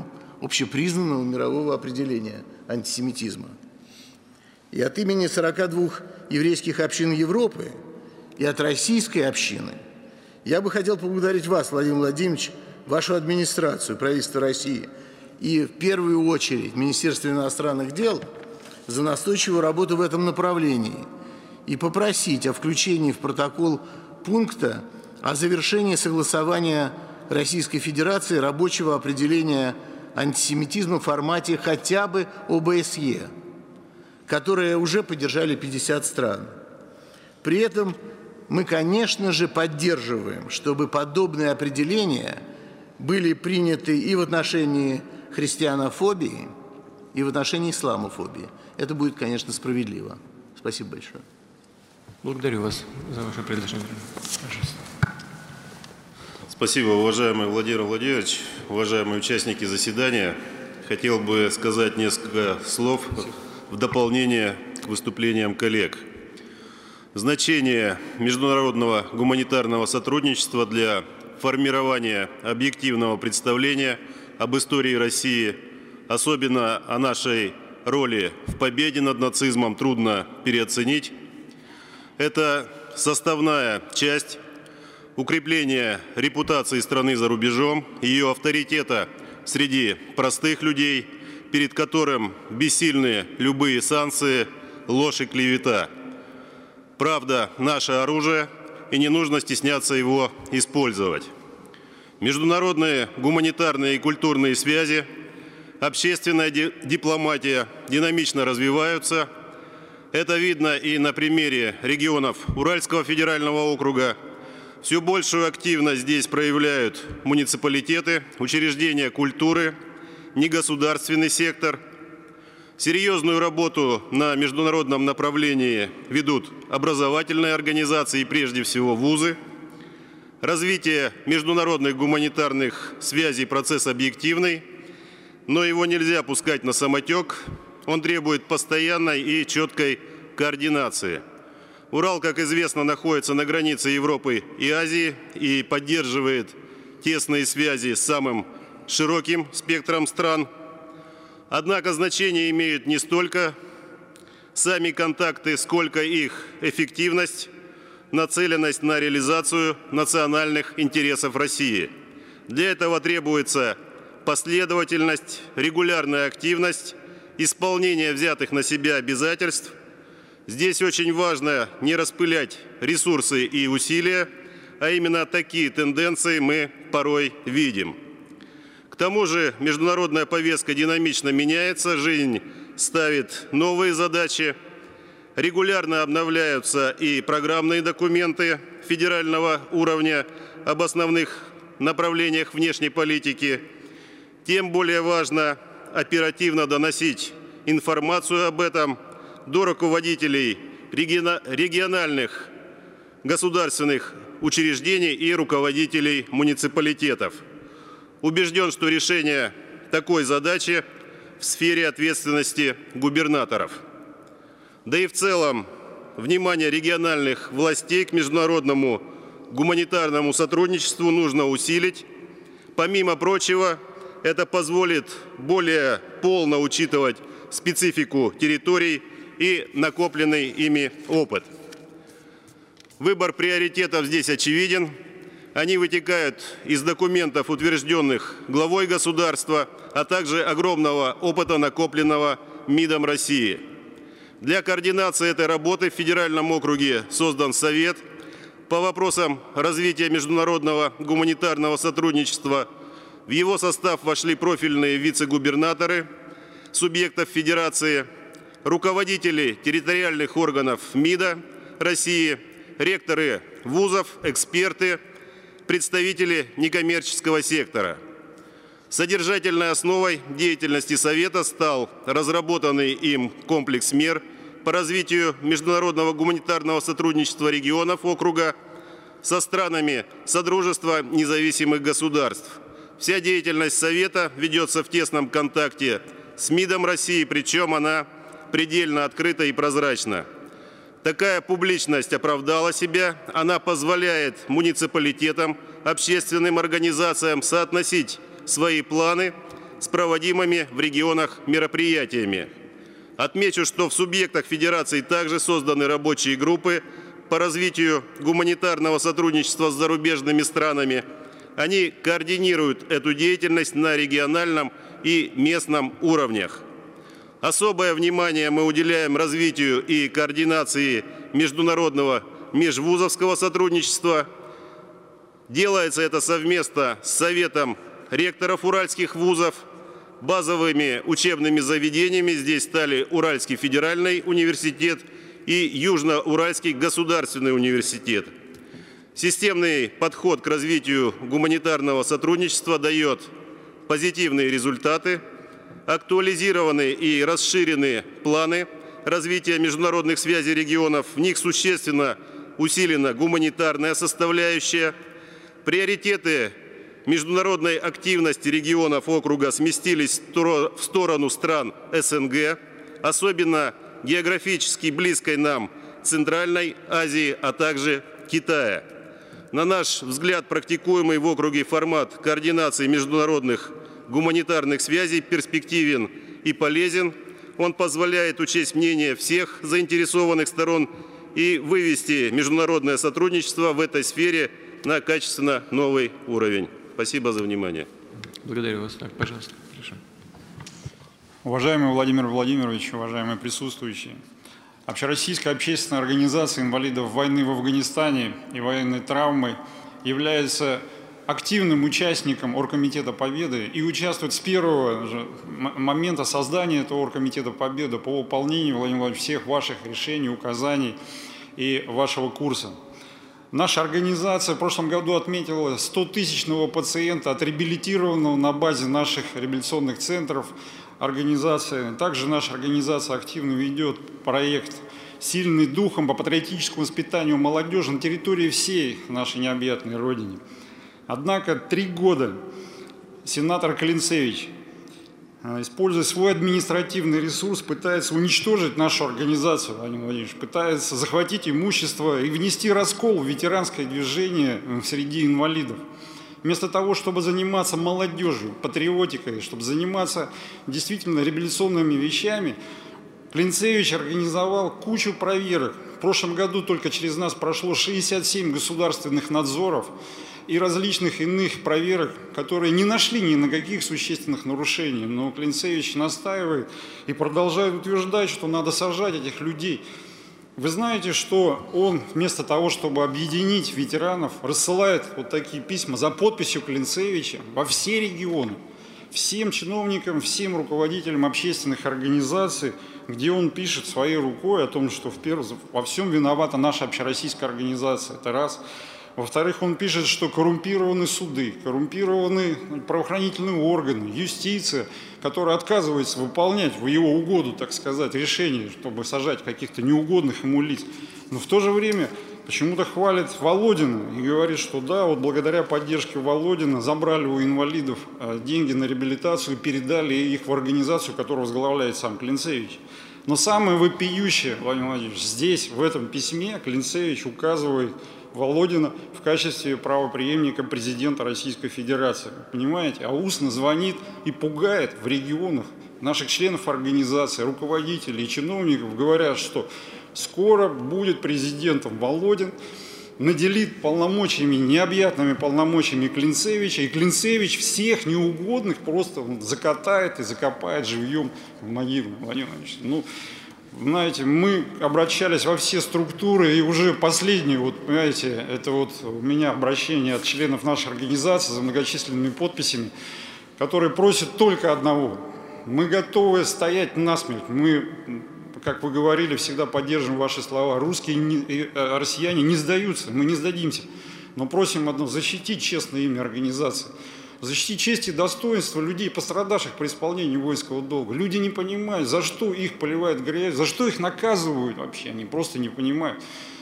общепризнанного мирового определения антисемитизма. И от имени сорока двух еврейских общин Европы и от российской общины я бы хотел поблагодарить вас, Владимир Владимирович, вашу администрацию, правительство России и в первую очередь Министерство иностранных дел за настойчивую работу в этом направлении и попросить о включении в протокол пункта о завершении согласования Российской Федерации рабочего определения антисемитизма в формате хотя бы О Б С Е, которое уже поддержали пятьдесят стран. При этом мы, конечно же, поддерживаем, чтобы подобные определения были приняты и в отношении христианофобии, и в отношении исламофобии. Это будет, конечно, справедливо. Спасибо большое. Благодарю вас за ваше предложение. Пожалуйста. Спасибо, уважаемый Владимир Владимирович, уважаемые участники заседания. Хотел бы сказать несколько слов в дополнение к выступлениям коллег. Значение международного гуманитарного сотрудничества для формирования объективного представления об истории России, особенно о нашей роли в победе над нацизмом, трудно переоценить. Это составная часть укрепления репутации страны за рубежом, ее авторитета среди простых людей, перед которым бессильны любые санкции, ложь и клевета. Правда – наше оружие, и не нужно стесняться его использовать. Международные гуманитарные и культурные связи, общественная дипломатия динамично развиваются. Это видно и на примере регионов Уральского федерального округа. Все большую активность здесь проявляют муниципалитеты, учреждения культуры, негосударственный сектор. Серьезную работу на международном направлении ведут образовательные организации и прежде всего вузы. Развитие международных гуманитарных связей – процесс объективный, но его нельзя пускать на самотек. Он требует постоянной и четкой координации. Урал, как известно, находится на границе Европы и Азии и поддерживает тесные связи с самым широким спектром стран. Однако значение имеют не столько сами контакты, сколько их эффективность, нацеленность на реализацию национальных интересов России. Для этого требуется последовательность, регулярная активность, исполнение взятых на себя обязательств. Здесь очень важно не распылять ресурсы и усилия, а именно такие тенденции мы порой видим. К тому же международная повестка динамично меняется, жизнь ставит новые задачи, регулярно обновляются и программные документы федерального уровня об основных направлениях внешней политики. Тем более важно оперативно доносить информацию об этом до руководителей региональных государственных учреждений и руководителей муниципалитетов. Убежден, что решение такой задачи в сфере ответственности губернаторов. Да и в целом внимание региональных властей к международному гуманитарному сотрудничеству нужно усилить. Помимо прочего, это позволит более полно учитывать специфику территорий и накопленный ими опыт. Выбор приоритетов здесь очевиден. Они вытекают из документов, утвержденных главой государства, а также огромного опыта, накопленного МИДом России. Для координации этой работы в Федеральном округе создан Совет по вопросам развития международного гуманитарного сотрудничества. В его состав вошли профильные вице-губернаторы субъектов Федерации, руководители территориальных органов МИДа России, ректоры вузов, эксперты, представители некоммерческого сектора. Содержательной основой деятельности Совета стал разработанный им комплекс мер по развитию международного гуманитарного сотрудничества регионов округа со странами Содружества независимых государств. Вся деятельность Совета ведется в тесном контакте с МИДом России, причем она предельно открыта и прозрачна. Такая публичность оправдала себя, она позволяет муниципалитетам, общественным организациям соотносить свои планы с проводимыми в регионах мероприятиями. Отмечу, что в субъектах Федерации также созданы рабочие группы по развитию гуманитарного сотрудничества с зарубежными странами. Они координируют эту деятельность на региональном и местном уровнях. Особое внимание мы уделяем развитию и координации международного межвузовского сотрудничества. Делается это совместно с Советом ректоров уральских вузов. Базовыми учебными заведениями здесь стали Уральский федеральный университет и Южноуральский государственный университет. Системный подход к развитию гуманитарного сотрудничества дает позитивные результаты. Актуализированы и расширены планы развития международных связей регионов. В них существенно усилена гуманитарная составляющая. Приоритеты международной активности регионов округа сместились в сторону стран СНГ, особенно географически близкой нам Центральной Азии, а также Китая. На наш взгляд, практикуемый в округе формат координации международных гуманитарных связей перспективен и полезен. Он позволяет учесть мнение всех заинтересованных сторон и вывести международное сотрудничество в этой сфере на качественно новый уровень. Спасибо за внимание. Благодарю вас. Так, пожалуйста. Прошу. Уважаемый Владимир Владимирович, уважаемые присутствующие, Общероссийская общественная организация инвалидов войны в Афганистане и военной травмы является активным участником Оргкомитета Победы и участвует с первого же момента создания этого Оргкомитета Победы по выполнению, Владимир Владимирович, всех ваших решений, указаний и вашего курса. Наша организация в прошлом году отметила стотысячного пациента, отреабилитированного на базе наших реабилитационных центров организации. Также наша организация активно ведет проект «Сильный духом» по патриотическому воспитанию молодежи на территории всей нашей необъятной Родины. Однако три года сенатор Клинцевич, используя свой административный ресурс, пытается уничтожить нашу организацию, Владимир Владимирович, пытается захватить имущество и внести раскол в ветеранское движение среди инвалидов. Вместо того, чтобы заниматься молодежью, патриотикой, чтобы заниматься действительно реабилитационными вещами, Клинцевич организовал кучу проверок. В прошлом году только через нас прошло шестьдесят семь государственных надзоров и различных иных проверок, которые не нашли ни на каких существенных нарушений. Но Клинцевич настаивает и продолжает утверждать, что надо сажать этих людей. Вы знаете, что он вместо того, чтобы объединить ветеранов, рассылает вот такие письма за подписью Клинцевича во все регионы, всем чиновникам, всем руководителям общественных организаций, где он пишет своей рукой о том, что в первом, во всем виновата наша общероссийская организация. Это раз. Во-вторых, он пишет, что коррумпированы суды, коррумпированы правоохранительные органы, юстиция, которая отказывается выполнять в его угоду, так сказать, решения, чтобы сажать каких-то неугодных ему лиц. Но в то же время почему-то хвалит Володина и говорит, что да, вот благодаря поддержке Володина забрали у инвалидов деньги на реабилитацию и передали их в организацию, которую возглавляет сам Клинцевич. Но самое вопиющее, Владимир Владимирович, здесь, в этом письме, Клинцевич указывает Володина в качестве правопреемника президента Российской Федерации. Понимаете? А устно звонит и пугает в регионах наших членов организации, руководителей и чиновников, говорят, что скоро будет президентом Володин, наделит полномочиями, необъятными полномочиями Клинцевича, и Клинцевич всех неугодных просто закатает и закопает живьем в могилу. Владимир Владимирович, ну, знаете, мы обращались во все структуры, и уже последнее, вот, понимаете, это вот у меня обращение от членов нашей организации за многочисленными подписями, которые просят только одного. Мы готовы стоять насмерть. Мы, как вы говорили, всегда поддерживаем ваши слова. Русские и россияне не сдаются, мы не сдадимся. Но просим одно: защитить честное имя организации. Защитить честь и достоинство людей, пострадавших при исполнении воинского долга. Люди не понимают, за что их поливают грязь, за что их наказывают вообще, они просто не понимают.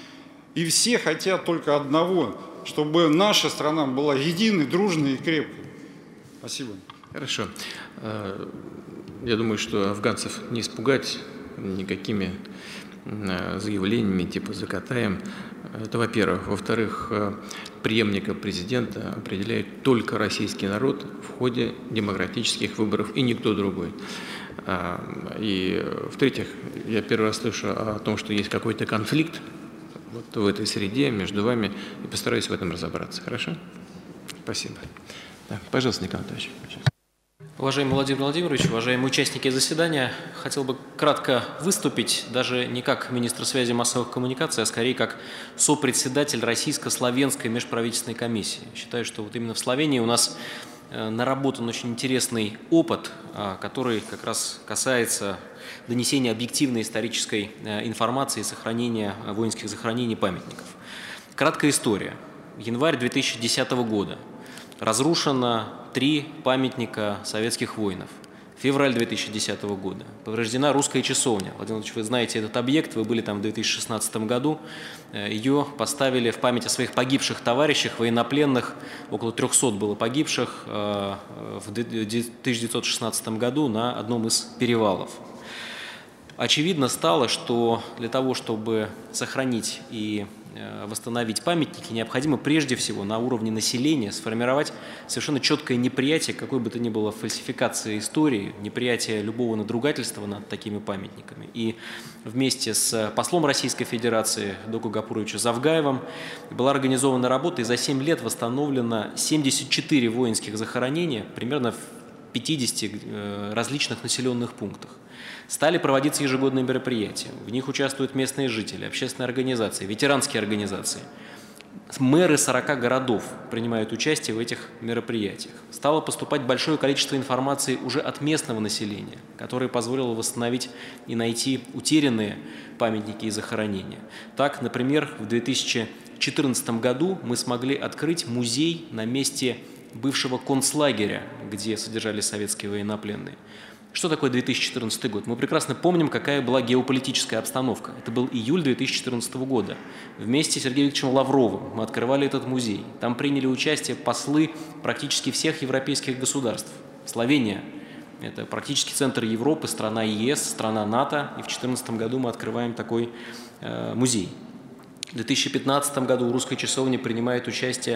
И все хотят только одного, чтобы наша страна была единой, дружной и крепкой. Спасибо. Хорошо. Я думаю, что афганцев не испугать никакими заявлениями типа «закатаем». Это во-первых. Во-вторых, преемника президента определяет только российский народ в ходе демократических выборов и никто другой. И в-третьих, я первый раз слышу о том, что есть какой-то конфликт вот в этой среде между вами, и постараюсь в этом разобраться. Хорошо? Спасибо. Да, пожалуйста, Николай Анатольевич. Уважаемый Владимир Владимирович, уважаемые участники заседания, хотел бы кратко выступить, даже не как министр связи и массовых коммуникаций, а скорее как сопредседатель Российско-Словенской межправительственной комиссии. Считаю, что вот именно в Словении у нас наработан очень интересный опыт, который как раз касается донесения объективной исторической информации и сохранения воинских захоронений и памятников. Краткая история. Январь две тысячи десятого года. Разрушено три памятника советских воинов. Февраль две тысячи десятого года. Повреждена русская часовня. Владимир Владимирович, вы знаете этот объект, вы были там в две тысячи шестнадцатом году. Ее поставили в память о своих погибших товарищах, военнопленных. Около трёхсот было погибших в тысяча девятьсот шестнадцатом году на одном из перевалов. Очевидно стало, что для того, чтобы сохранить и восстановить памятники, необходимо прежде всего на уровне населения сформировать совершенно четкое неприятие какой бы то ни было фальсификации истории, неприятие любого надругательства над такими памятниками. И вместе с послом Российской Федерации Доку Гапуровичем Завгаевым была организована работа, и за семь лет восстановлено семьдесят четыре воинских захоронения примерно в пятидесяти различных населенных пунктах. Стали проводиться ежегодные мероприятия. В них участвуют местные жители, общественные организации, ветеранские организации. Мэры сорока городов принимают участие в этих мероприятиях. Стало поступать большое количество информации уже от местного населения, которое позволило восстановить и найти утерянные памятники и захоронения. Так, например, в две тысячи четырнадцатом году мы смогли открыть музей на месте бывшего концлагеря, где содержались советские военнопленные. Что такое две тысячи четырнадцатый год? Мы прекрасно помним, какая была геополитическая обстановка. Это был июль две тысячи четырнадцатого года. Вместе с Сергеем Викторовичем Лавровым мы открывали этот музей. Там приняли участие послы практически всех европейских государств. Словения – это практически центр Европы, страна ЕС, страна НАТО. И в две тысячи четырнадцатом году мы открываем такой э, музей. В две тысячи пятнадцатом году русская часовня принимает участие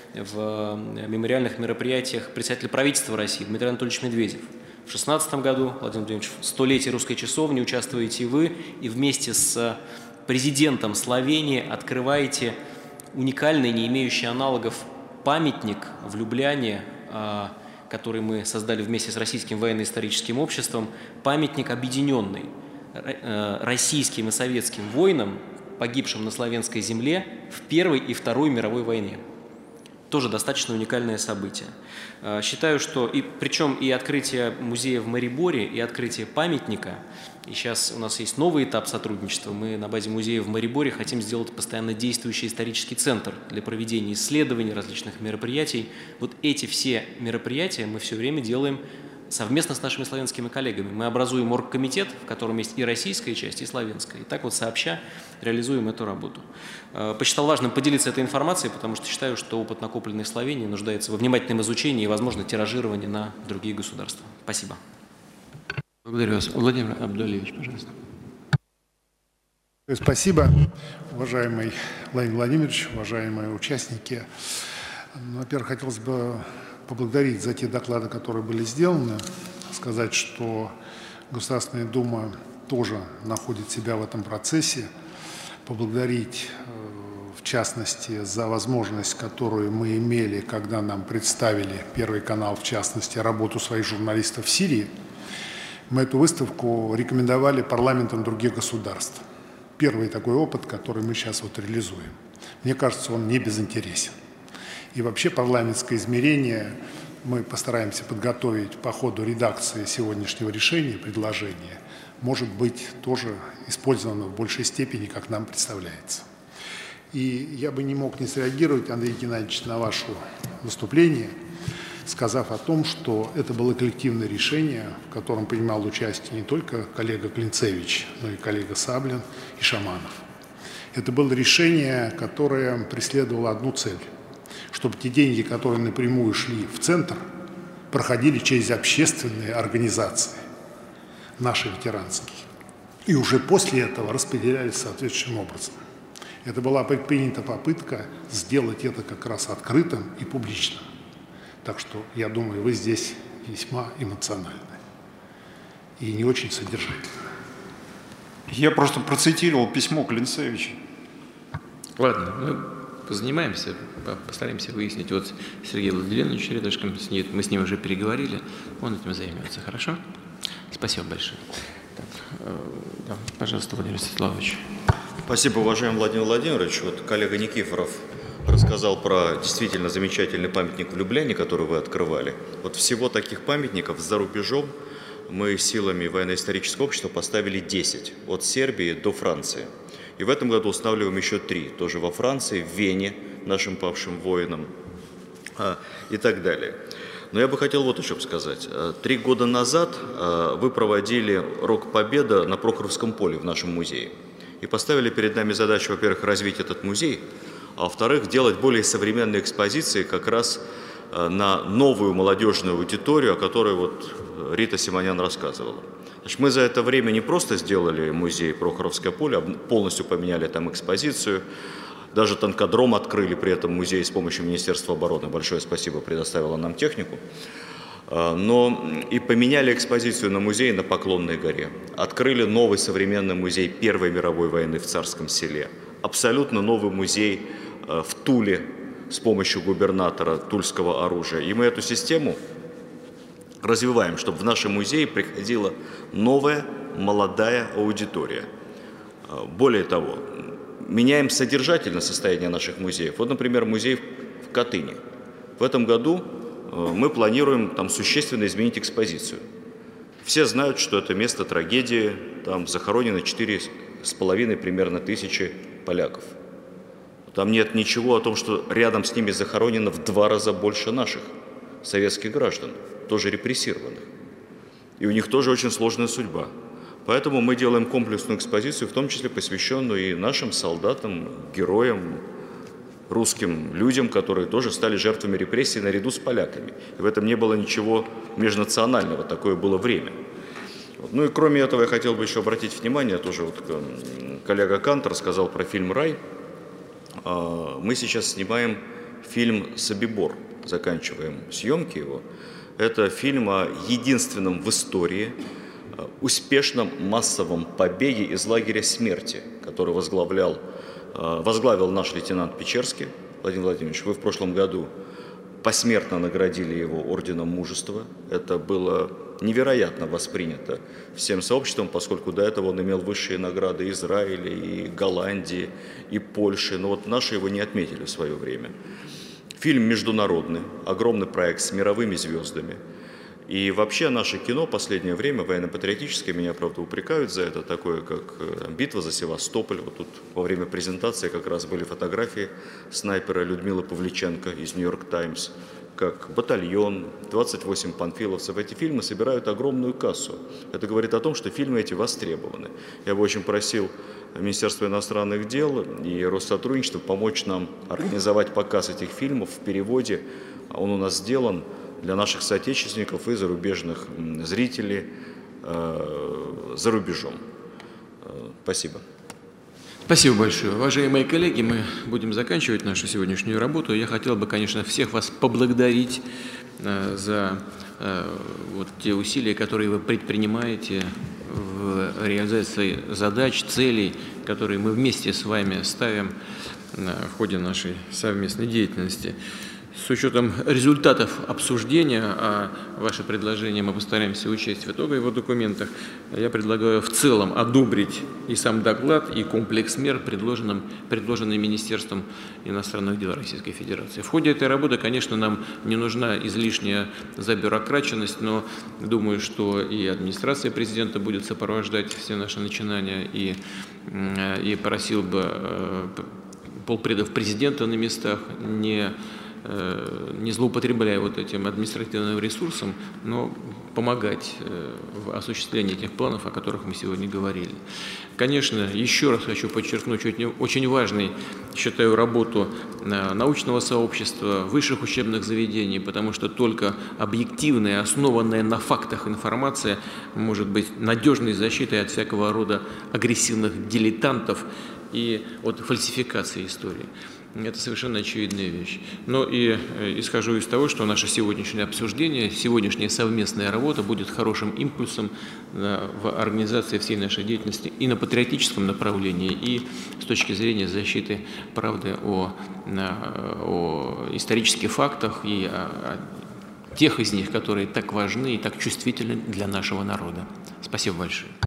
в мемориальных мероприятиях председателя правительства России Дмитрий Анатольевич Медведев. В две тысячи шестнадцатом году, Владимир Владимирович, в столетии русской часовни участвуете вы, и вместе с президентом Словении открываете уникальный, не имеющий аналогов, памятник в Любляне, который мы создали вместе с Российским военно-историческим обществом, памятник объединенный российским и советским воинам, погибшим на славянской земле в Первой и Второй мировой войне. Тоже достаточно уникальное событие. Считаю, что, и, причем и открытие музея в Мариборе, и открытие памятника, и сейчас у нас есть новый этап сотрудничества, мы на базе музея в Мариборе хотим сделать постоянно действующий исторический центр для проведения исследований, различных мероприятий. Вот эти все мероприятия мы все время делаем совместно с нашими славянскими коллегами. Мы образуем оргкомитет, в котором есть и российская часть, и славянская. И так вот сообща реализуем эту работу. Посчитал важным поделиться этой информацией, потому что считаю, что опыт, накопленный в Словении, нуждается во внимательном изучении и, возможно, тиражировании на другие государства. Спасибо. Благодарю вас. Владимир Абдуллиевич, пожалуйста. Спасибо, уважаемый Владимир Владимирович, уважаемые участники. Во-первых, хотелось бы поблагодарить за те доклады, которые были сделаны, сказать, что Государственная Дума тоже находит себя в этом процессе, поблагодарить, в частности, за возможность, которую мы имели, когда нам представили Первый канал, в частности, работу своих журналистов в Сирии. Мы эту выставку рекомендовали парламентам других государств. Первый такой опыт, который мы сейчас вот реализуем. Мне кажется, он не безинтересен. И вообще парламентское измерение мы постараемся подготовить по ходу редакции сегодняшнего решения, предложения, может быть тоже использовано в большей степени, как нам представляется. И я бы не мог не среагировать, Андрей Геннадьевич, на ваше выступление, сказав о том, что это было коллективное решение, в котором принимал участие не только коллега Клинцевич, но и коллега Саблин и Шаманов. Это было решение, которое преследовало одну цель – чтобы те деньги, которые напрямую шли в центр, проходили через общественные организации, наши ветеранские. и уже после этого распределялись соответствующим образом. Это была предпринята попытка сделать это как раз открытым и публичным. Так что, я думаю, вы здесь весьма эмоциональны и не очень содержательны. Я просто процитировал письмо Клинцевича. Ладно, мы позанимаемся, постараемся выяснить. Вот Сергей Владимирович рядышком сидит, мы с ним уже переговорили, он этим займется, хорошо? Спасибо большое. Так, э, да, пожалуйста, Владимир Вячеславович. Спасибо, уважаемый Владимир Владимирович. Вот коллега Никифоров рассказал про действительно замечательный памятник в Любляне, который вы открывали. Вот всего таких памятников за рубежом мы силами военно-исторического общества поставили десять, от Сербии до Франции. И в этом году устанавливаем еще три, тоже во Франции, в Вене, нашим павшим воинам а, и так далее. Но я бы хотел вот еще сказать. Три года назад а, вы проводили «Рок Победа» на Прохоровском поле в нашем музее. И поставили перед нами задачу, во-первых, развить этот музей, а во-вторых, делать более современные экспозиции как раз на новую молодежную аудиторию, о которой вот Рита Симонян рассказывала. Значит, мы за это время не просто сделали музей Прохоровское поле, а полностью поменяли там экспозицию, даже танкодром открыли при этом музей с помощью Министерства обороны. Большое спасибо, предоставило нам технику. Но и поменяли экспозицию на музей на Поклонной горе. Открыли новый современный музей Первой мировой войны в Царском Селе. Абсолютно новый музей в Туле с помощью губернатора тульского оружия. И мы эту систему развиваем, чтобы в наши музеи приходила новая молодая аудитория. Более того, меняем содержательно состояние наших музеев. Вот, например, музей в Катыни. В этом году мы планируем там существенно изменить экспозицию. Все знают, что это место трагедии, там захоронено четыре с половиной примерно тысячи поляков. Там нет ничего о том, что рядом с ними захоронено в два раза больше наших советских граждан, тоже репрессированных. И у них тоже очень сложная судьба. Поэтому мы делаем комплексную экспозицию, в том числе посвященную и нашим солдатам, героям, русским людям, которые тоже стали жертвами репрессий наряду с поляками. И в этом не было ничего межнационального, такое было время. Ну и кроме этого я хотел бы еще обратить внимание, тоже вот коллега Кант рассказал про фильм «Рай». Мы сейчас снимаем фильм «Собибор», заканчиваем съемки его. Это фильм о единственном в истории успешном массовом побеге из лагеря смерти, который возглавлял, возглавил наш лейтенант Печерский. Владимир Владимирович, вы в прошлом году посмертно наградили его орденом мужества. Это было невероятно воспринято всем сообществом, поскольку до этого он имел высшие награды Израиля, и Голландии, и Польши. Но вот наши его не отметили в свое время. Фильм международный, огромный проект с мировыми звездами. И вообще наше кино в последнее время, военно-патриотическое, меня, правда, упрекают за это, такое как «Битва за Севастополь». Вот тут во время презентации как раз были фотографии снайпера Людмилы Павличенко из «Нью-Йорк Таймс», как «Батальон», двадцать восемь панфиловцев. Эти фильмы собирают огромную кассу. Это говорит о том, что фильмы эти востребованы. Я бы очень просил Министерство иностранных дел и Россотрудничество помочь нам организовать показ этих фильмов в переводе. Он у нас сделан для наших соотечественников и зарубежных зрителей э, за рубежом. Э, спасибо. Спасибо большое. Уважаемые коллеги, мы будем заканчивать нашу сегодняшнюю работу. Я хотел бы, конечно, всех вас поблагодарить э, за э, вот те усилия, которые вы предпринимаете в реализации задач, целей, которые мы вместе с вами ставим э, в ходе нашей совместной деятельности. С учетом результатов обсуждения, а ваши предложения мы постараемся учесть в итоговых документах, я предлагаю в целом одобрить и сам доклад, и комплекс мер, предложенным, предложенный Министерством иностранных дел Российской Федерации. В ходе этой работы, конечно, нам не нужна излишняя забюрокраченность, но думаю, что и администрация президента будет сопровождать все наши начинания, и, и просил бы полпредов президента на местах не не злоупотребляя вот этим административным ресурсом, но помогать в осуществлении тех планов, о которых мы сегодня говорили. Конечно, еще раз хочу подчеркнуть очень важной, считаю, работу научного сообщества, высших учебных заведений, потому что только объективная, основанная на фактах информация может быть надежной защитой от всякого рода агрессивных дилетантов и от фальсификации истории. Это совершенно очевидная вещь. Но и исхожу из того, что наше сегодняшнее обсуждение, сегодняшняя совместная работа будет хорошим импульсом в организации всей нашей деятельности и на патриотическом направлении, и с точки зрения защиты правды о, о исторических фактах и о, о тех из них, которые так важны и так чувствительны для нашего народа. Спасибо большое.